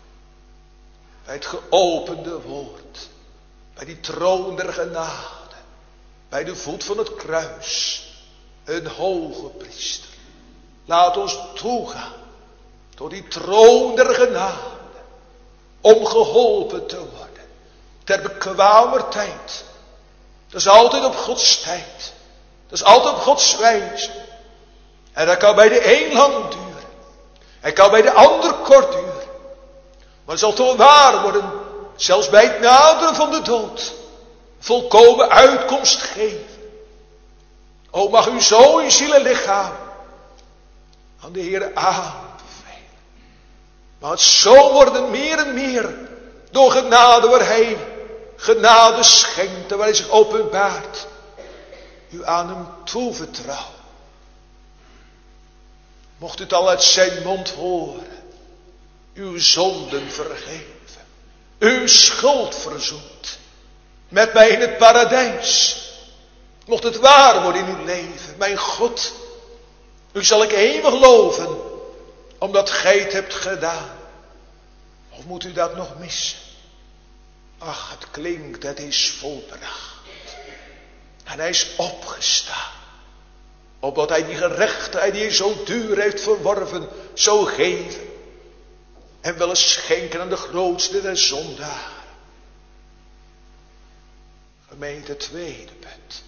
Bij het geopende woord. Bij die troon der genade. Bij de voet van het kruis. Een hoge priester. Laat ons toegaan. Tot die troon der genade. Om geholpen te worden. Ter bekwamer tijd. Dat is altijd op Gods tijd. Dat is altijd op Gods wijze. En dat kan bij de een lang duren. Hij kan bij de ander kort duren. Maar het zal toch waar worden. Zelfs bij het naderen van de dood. Volkomen uitkomst geven. O, mag u zo in ziel en lichaam aan de Heer aanbevelen. Maar het zo worden meer en meer. Door genade waar hij genade schenkt. En waar hij zich openbaart. U aan hem toevertrouwen. Mocht u het al uit zijn mond horen. Uw zonden vergeven. Uw schuld verzoend. Met mij in het paradijs. Mocht het waar worden in uw leven. Mijn God. U zal ik eeuwig loven. Omdat gij het hebt gedaan. Of moet u dat nog missen? Ach, het klinkt, het is volbracht. En hij is opgestaan. Opdat hij die gerechtigheid die hij zo duur heeft verworven, zou geven. En wel eens schenken aan de grootste der zondaren. Gemeente, tweede punt.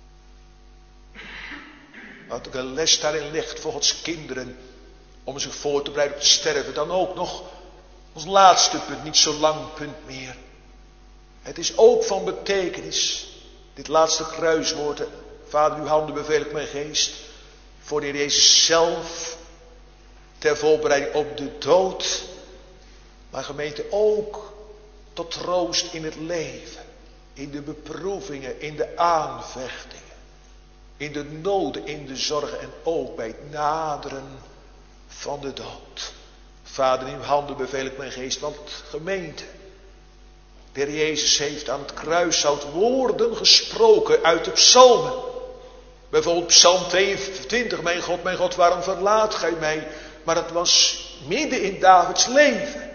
Wat de les daarin ligt voor Gods kinderen. Om zich voor te bereiden op te sterven. Dan ook nog ons laatste punt, niet zo lang punt meer. Het is ook van betekenis. Dit laatste kruiswoord. Vader, uw handen beveel ik mijn geest. Voor de Heer Jezus zelf. Ter voorbereiding op de dood. Maar gemeente ook tot troost in het leven. In de beproevingen, in de aanvechtingen. In de noden, in de zorgen en ook bij het naderen van de dood. Vader, in uw handen beveel ik mijn geest. Want gemeente, de Heer Jezus heeft aan het kruishout woorden gesproken uit de psalmen. Bijvoorbeeld psalm tweeëntwintig, mijn God, mijn God, waarom verlaat gij mij? Maar het was midden in Davids leven.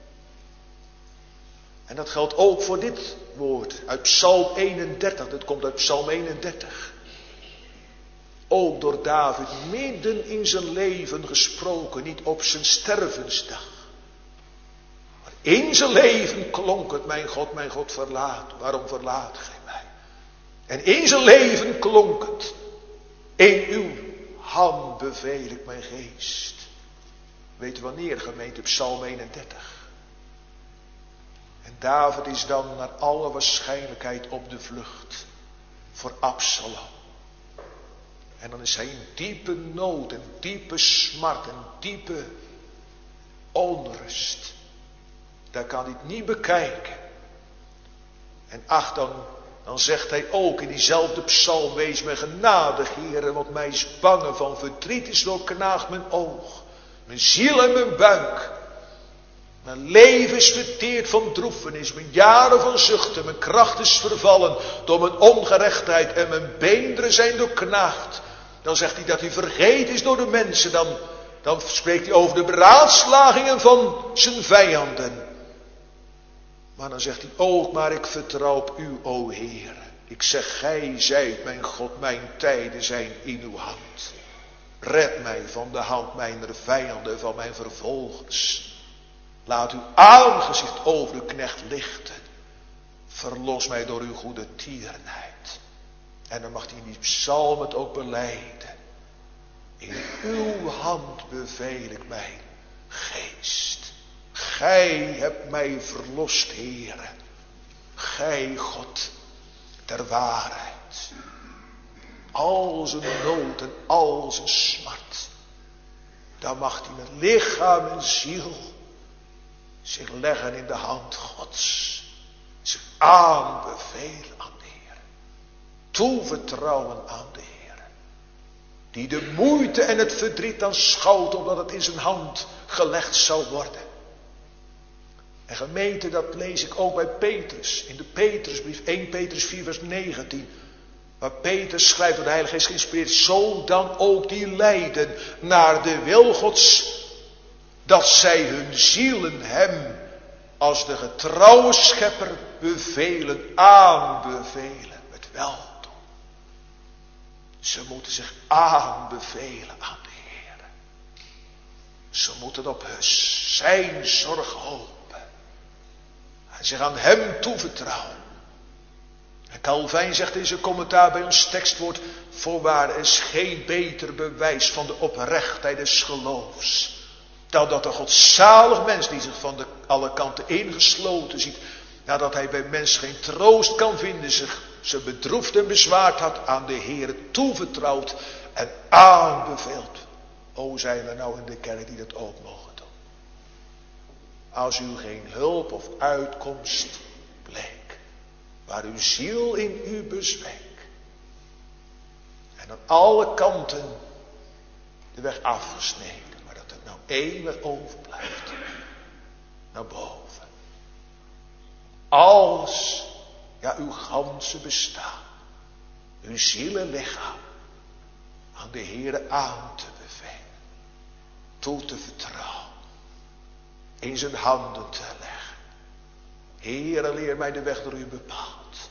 En dat geldt ook voor dit woord. Uit psalm eenendertig, dat komt uit psalm eenendertig. Ook door David midden in zijn leven gesproken, niet op zijn stervensdag. Maar in zijn leven klonk het, mijn God, mijn God, verlaat. Waarom verlaat gij mij? En in zijn leven klonk het. In uw hand beveel ik mijn geest. Weet u wanneer, gemeente? Psalm eenendertig. En David is dan naar alle waarschijnlijkheid op de vlucht voor Absalom. En dan is hij in diepe nood, en diepe smart, en diepe onrust. Daar kan hij het niet bekijken. En ach, dan, dan zegt hij ook in diezelfde psalm: wees mij genadig, Heere, want mij is bange van verdriet is doorknaagd mijn oog. Mijn ziel en mijn buik. Mijn leven is verteerd van droefenis. Mijn jaren van zuchten. Mijn kracht is vervallen door mijn ongerechtheid. En mijn beenderen zijn doorknaagd. Dan zegt hij dat hij vergeten is door de mensen. Dan, dan spreekt hij over de beraadslagingen van zijn vijanden. Maar dan zegt hij ook: maar ik vertrouw op u, o Heer. Ik zeg, gij zijt mijn God, mijn tijden zijn in uw hand. Red mij van de hand mijner vijanden, van mijn vervolgers. Laat uw aangezicht over uw knecht lichten. Verlos mij door uw goede tierenheid. En dan mag hij in die psalm het ook belijden. In uw hand beveel ik mijn geest. Gij hebt mij verlost, Heere. Gij, God, der waarheid. Al zijn nood en al zijn smart. Dan mag hij met lichaam en ziel zich leggen in de hand Gods. Zich aanbevelen aan de Heer. Toevertrouwen aan de Heer. Die de moeite en het verdriet aanschouwt omdat het in zijn hand gelegd zou worden. En gemeente, dat lees ik ook bij Petrus. In de Petrusbrief, eerste Petrus vier vers negentien. Waar Petrus schrijft door de Heilige Geest geïnspireerd: zo dan ook die lijden naar de wil Gods, dat zij hun zielen hem als de getrouwe schepper bevelen, aanbevelen met weldoen. Ze moeten zich aanbevelen aan de Heer. Ze moeten op zijn zorg hopen. En zich aan hem toevertrouwen. En Calvijn zegt in zijn commentaar bij ons tekstwoord: voorwaar, er is geen beter bewijs van de oprechtheid des geloofs dan dat een godzalig mens die zich van de alle kanten ingesloten ziet, nadat hij bij mens geen troost kan vinden, zich ze bedroefd en bezwaard had, aan de Heer toevertrouwt en aanbeveelt. O, zijn er nou in de kerk die dat ook mogen doen. Als u geen hulp of uitkomst bleek, waar uw ziel in u bezweek, en aan alle kanten de weg afgesneden, maar dat er nou één weg overblijft, naar boven. Alles, ja uw ganse bestaan, uw ziel en lichaam, aan de Heere aan te bevelen, toe te vertrouwen, in zijn handen te leggen. Heere, leer mij de weg door u bepaald.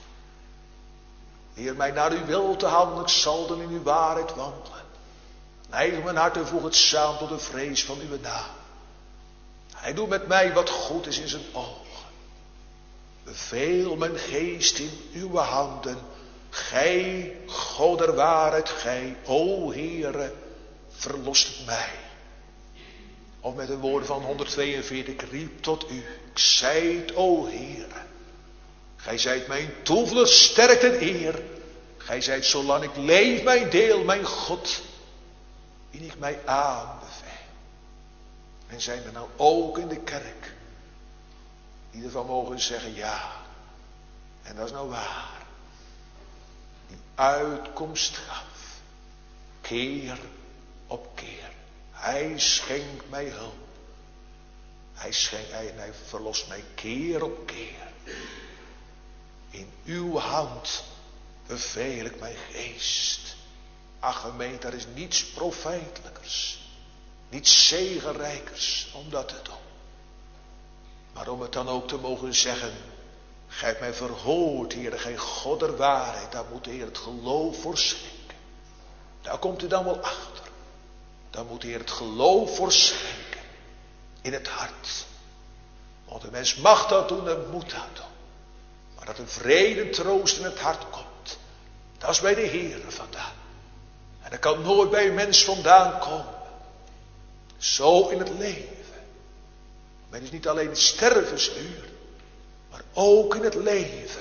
Leer mij naar uw wil te handelen, ik zal dan in uw waarheid wandelen. Neig mijn hart en voeg het samen tot de vrees van uw naam. Hij doet met mij wat goed is in zijn ogen. Beveel mijn geest in uw handen. Gij, God der waarheid, gij, o Heere, verlost mij. Of met de woorden van honderdtweeënveertig, ik riep tot u. Ik zei het, o Heere. Gij zijt mijn toevlucht, sterk en eer. Gij zijt zolang ik leef mijn deel, mijn God, wien ik mij aanbeveel. En zijn er nou ook in de kerk die ervan mogen zeggen ja. En dat is nou waar. Die uitkomst gaf. Keer op keer. Hij schenkt mij hulp. Hij schenkt, hij, hij verlost mij keer op keer. In uw hand beveel ik mijn geest. Ach gemeente, er is niets profijtelijkers. Niets zegenrijkers om dat te doen. Maar om het dan ook te mogen zeggen. Gij hebt mij verhoord, Heer, gij God der waarheid. Daar moet de Heer het geloof voor schenken. Daar komt u dan wel achter. Daar moet de Heer het geloof voor schenken. In het hart. Want de mens mag dat doen en moet dat doen. Maar dat een vrede en troost in het hart komt. Dat is bij de Heer vandaan. En dat kan nooit bij een mens vandaan komen. Zo in het leven. Men is niet alleen het stervensuur, maar ook in het leven.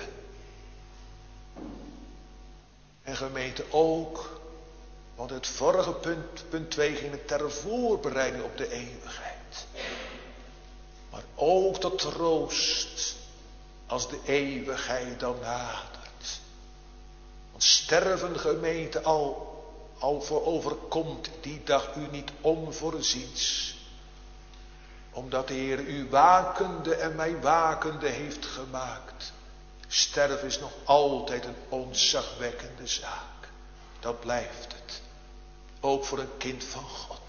En gemeente ook, want het vorige punt, punt twee, ging het ter voorbereiding op de eeuwigheid. Maar ook tot troost als de eeuwigheid dan nadert. Want sterven gemeente al, al voor overkomt die dag u niet onvoorziens. Omdat de Heer u wakende en mij wakende heeft gemaakt. Sterven is nog altijd een ontzagwekkende zaak. Dat blijft het. Ook voor een kind van God.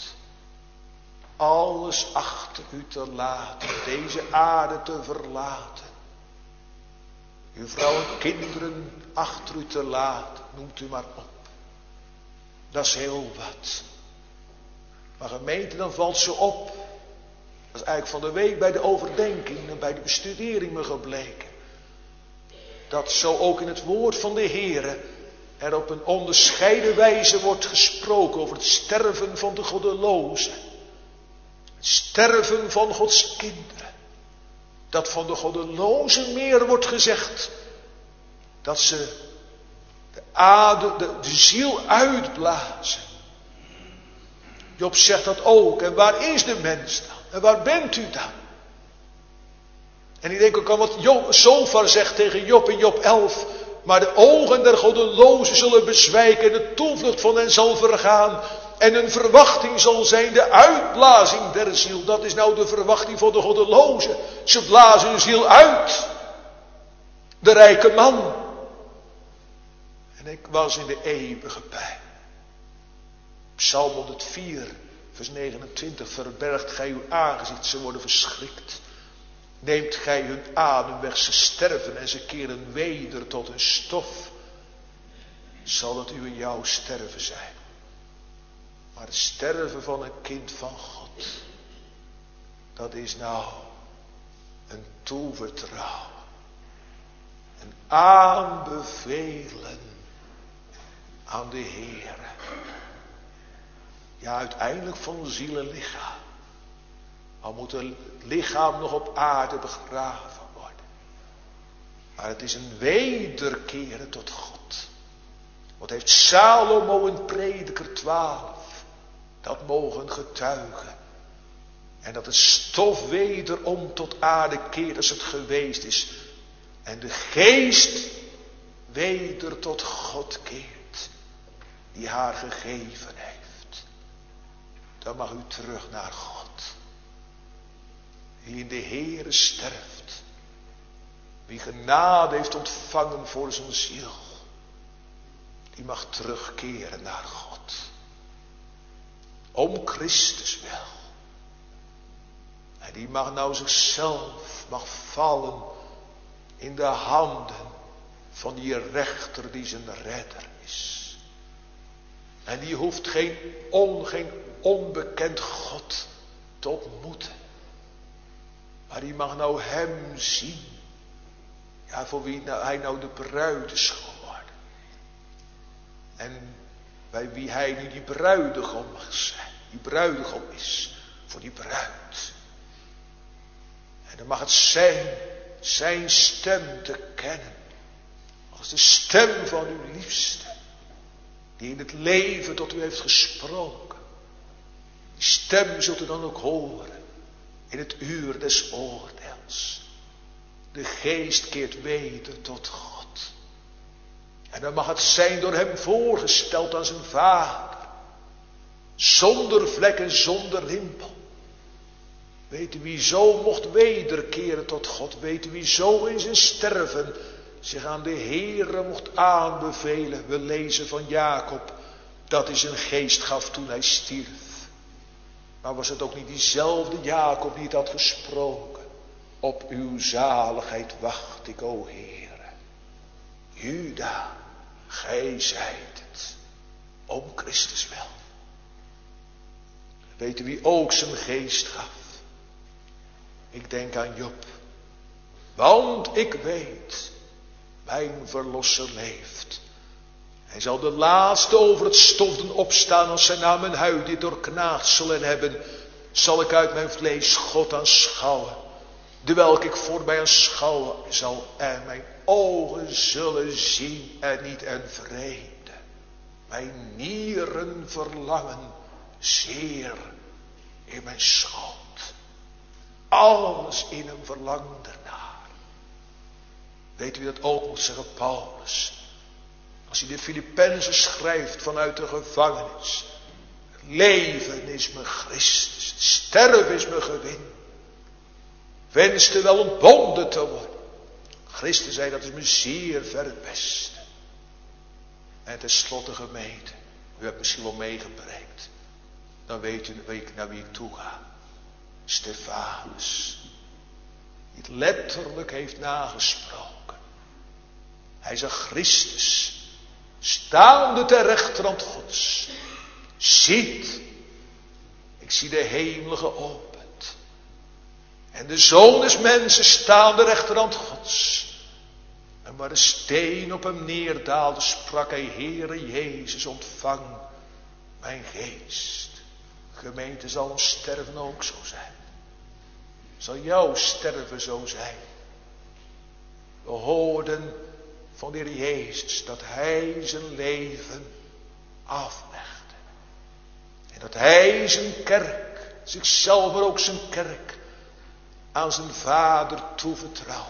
Alles achter u te laten. Deze aarde te verlaten. Uw vrouw en kinderen achter u te laten. Noemt u maar op. Dat is heel wat. Maar gemeente, dan valt ze op. Dat is eigenlijk van de week bij de overdenking en bij de bestudering me gebleken. Dat zo ook in het woord van de Heere er op een onderscheiden wijze wordt gesproken over het sterven van de goddelozen. Het sterven van Gods kinderen. Dat van de goddelozen meer wordt gezegd. Dat ze de adem, de, de ziel uitblazen. Job zegt dat ook. En waar is de mens dan? En waar bent u dan? En ik denk ook aan wat Job, Zofar zegt tegen Job in Job elf. Maar de ogen der goddelozen zullen bezwijken en de toevlucht van hen zal vergaan. En een verwachting zal zijn de uitblazing der ziel. Dat is nou de verwachting van de goddelozen. Ze blazen hun ziel uit. De rijke man. En ik was in de eeuwige pijn. Psalm honderdvier, vers negenentwintig. Verbergt gij uw aangezicht, ze worden verschrikt. Neemt gij hun adem weg, ze sterven en ze keren weder tot hun stof. Zal het u en jou sterven zijn. Maar het sterven van een kind van God, dat is nou een toevertrouwen. Een aanbevelen aan de Heere. Ja, uiteindelijk van ziel en lichaam. Al moet het lichaam nog op aarde begraven worden. Maar het is een wederkeren tot God. Wat heeft Salomo in Prediker twaalf dat mogen getuigen. En dat het stof wederom tot aarde keert als het geweest is. En de geest weder tot God keert. Die haar gegeven heeft. Dan mag u terug naar God. Wie in de Heere sterft. Wie genade heeft ontvangen voor zijn ziel. Die mag terugkeren naar God. Om Christus wel. En die mag nou zichzelf mag vallen in de handen van die rechter die zijn redder is. En die hoeft geen, on, geen onbekend God te ontmoeten. Maar die mag nou hem zien. Ja, voor wie nou, hij nou de bruid is geworden. En bij wie hij nu die bruidegom mag zijn. Die bruidegom is voor die bruid. En dan mag het zijn, zijn stem te kennen. Als de stem van uw liefste. Die in het leven tot u heeft gesproken. Die stem zult u dan ook horen. In het uur des oordeels. De geest keert weder tot God. En dan mag het zijn door hem voorgesteld aan zijn vader. Zonder vlek en zonder rimpel. Weet u wie zo mocht wederkeren tot God? Weet u wie zo in zijn sterven zich aan de Heere mocht aanbevelen? We lezen van Jacob dat hij zijn geest gaf toen hij stierf. Maar was het ook niet diezelfde Jacob die het had gesproken? Op uw zaligheid wacht ik, o Heere. Juda, gij zijt het. Om Christus wel. Weet u wie ook zijn geest gaf? Ik denk aan Job. Want ik weet, mijn verlosser leeft. Hij zal de laatste over het stof doen opstaan als zij na mijn huid dit doorknaagd zullen hebben. Zal ik uit mijn vlees God aanschouwen. Terwijl ik voor mij aanschouwen zal en mijn ogen zullen zien en niet een vreemde. Mijn nieren verlangen zeer in mijn schoot. Alles in hem verlangt ernaar. Weet u dat ook moet zeggen Paulus. Als hij de Filippenzen schrijft vanuit de gevangenis. Het leven is me Christus. Het sterven is me gewin. Wenste wel ontbonden te worden. Christus zei dat is me zeer ver het beste. En tenslotte gemeente. U hebt misschien wel meegepreekt. Dan weet u naar wie ik toe ga. Stefanus. Die het letterlijk heeft nagesproken. Hij zag Christus. Staande ter rechterhand Gods. Ziet. Ik zie de hemelen geopend. En de Zoon des Mensen staande rechterhand Gods. En waar de steen op hem neerdaalde, sprak hij: Heere Jezus, ontvang mijn geest. Gemeente, zal ons sterven ook zo zijn. Zal jouw sterven zo zijn. We hoorden van de Heer Jezus dat hij zijn leven aflegde. En dat hij zijn kerk, zichzelf maar ook zijn kerk, aan zijn Vader toevertrouwde.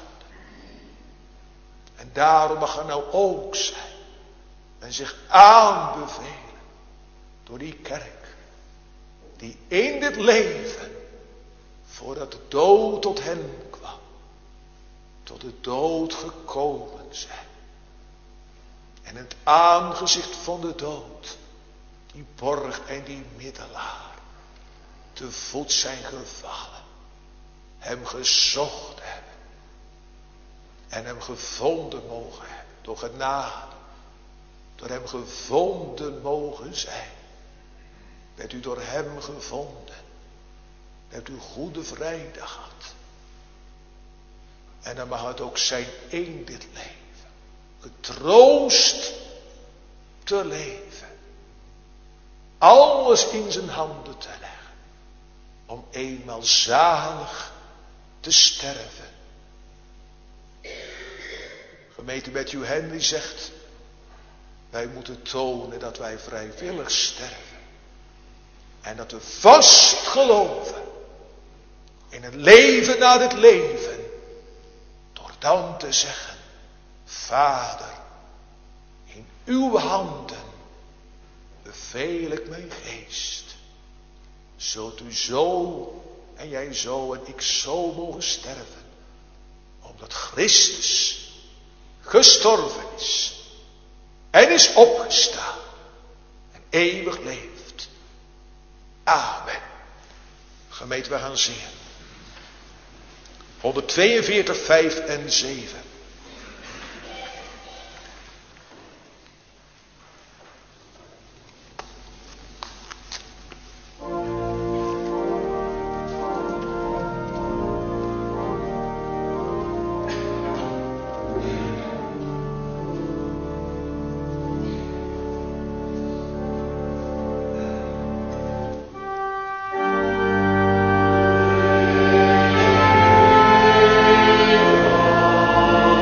En daarom mag er nou ook zijn en zich aanbevelen door die kerk die in dit leven, voordat de dood tot hen kwam, tot de dood gekomen zijn. En het aangezicht van de dood, die borg en die middelaar, te voet zijn gevallen, hem gezocht hebben en hem gevonden mogen hebben, door genade, door hem gevonden mogen zijn. Werd u door hem gevonden, hebt u goede vrijdag gehad. En dan mag het ook zijn in dit leven, getroost te leven, alles in zijn handen te leggen, om eenmaal zalig te sterven. Gemeente Matthew Henry zegt, wij moeten tonen dat wij vrijwillig sterven. En dat we vast geloven in het leven na dit leven. Door dan te zeggen, Vader, in uw handen beveel ik mijn geest. Zult u zo en jij zo en ik zo mogen sterven. Omdat Christus gestorven is. En is opgestaan. En eeuwig leeft. Amen. Gemeente, we gaan zingen. honderdtweeënveertig, vijf en zeven. Oh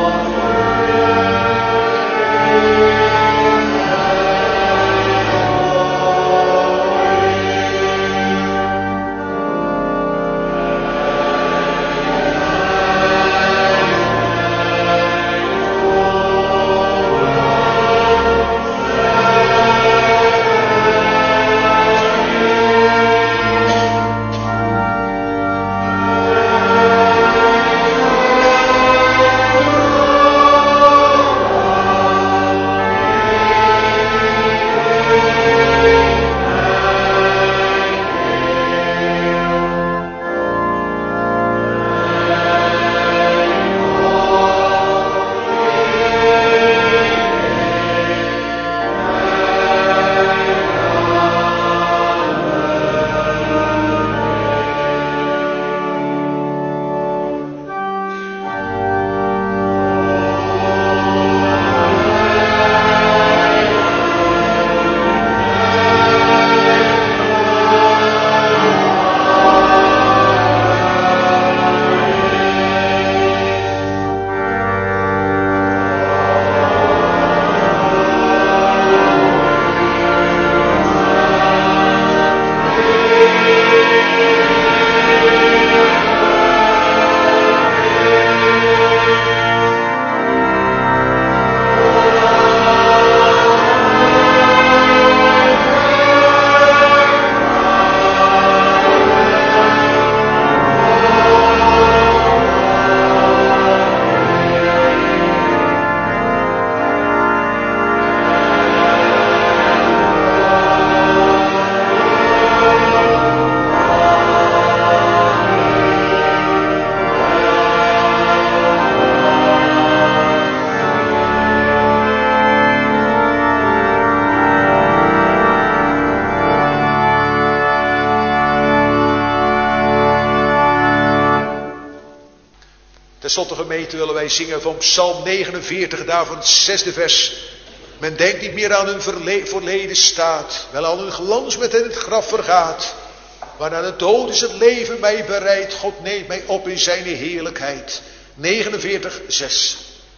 Ten slotte gemeente willen wij zingen van Psalm negenenveertig, daarvan het zesde vers. Men denkt niet meer aan hun verle- verleden staat, wel aan hun glans met in het graf vergaat. Maar na de dood is het leven mij bereid, God neemt mij op in zijn heerlijkheid. negenenveertig, zes.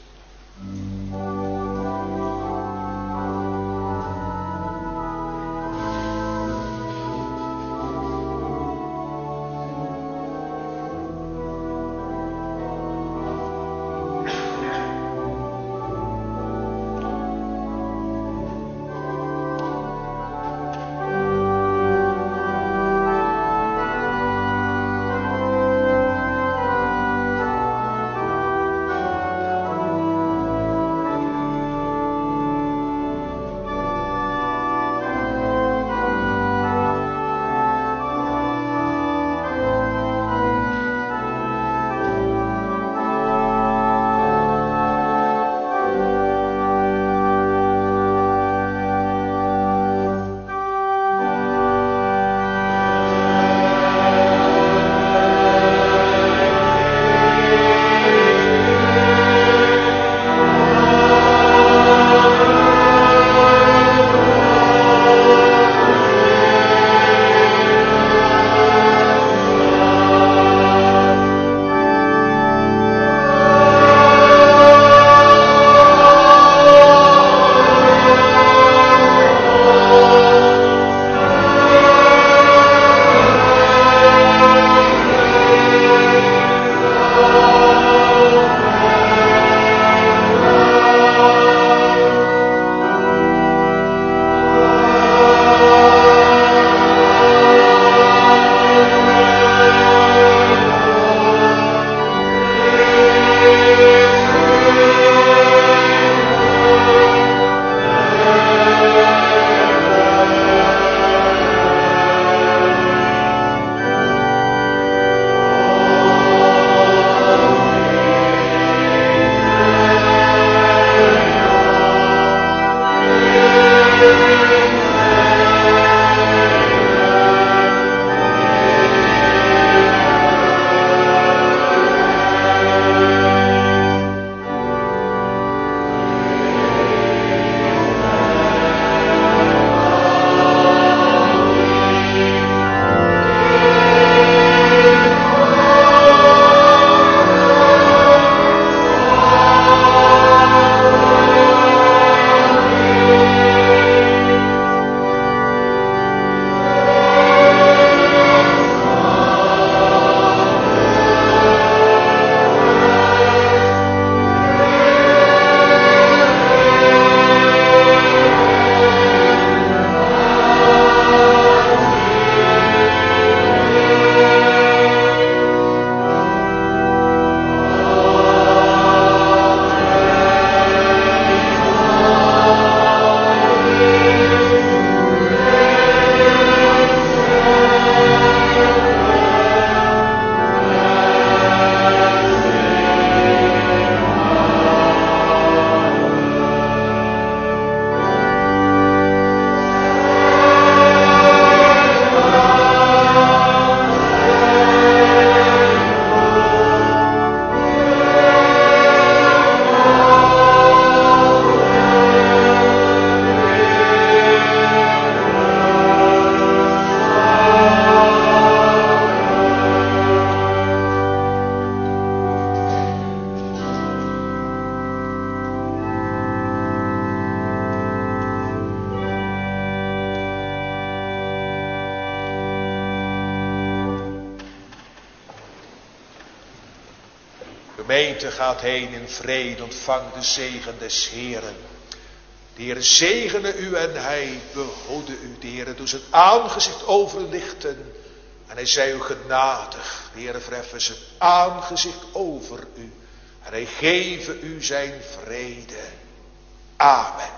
Gemeente, gaat heen in vrede, ontvang de zegen des Heeren. De Heer zegene u en hij behoede u. De Heer doet zijn aangezicht overlichten en hij zij u genadig. De Heer verheffen zijn aangezicht over u en hij geven u zijn vrede. Amen.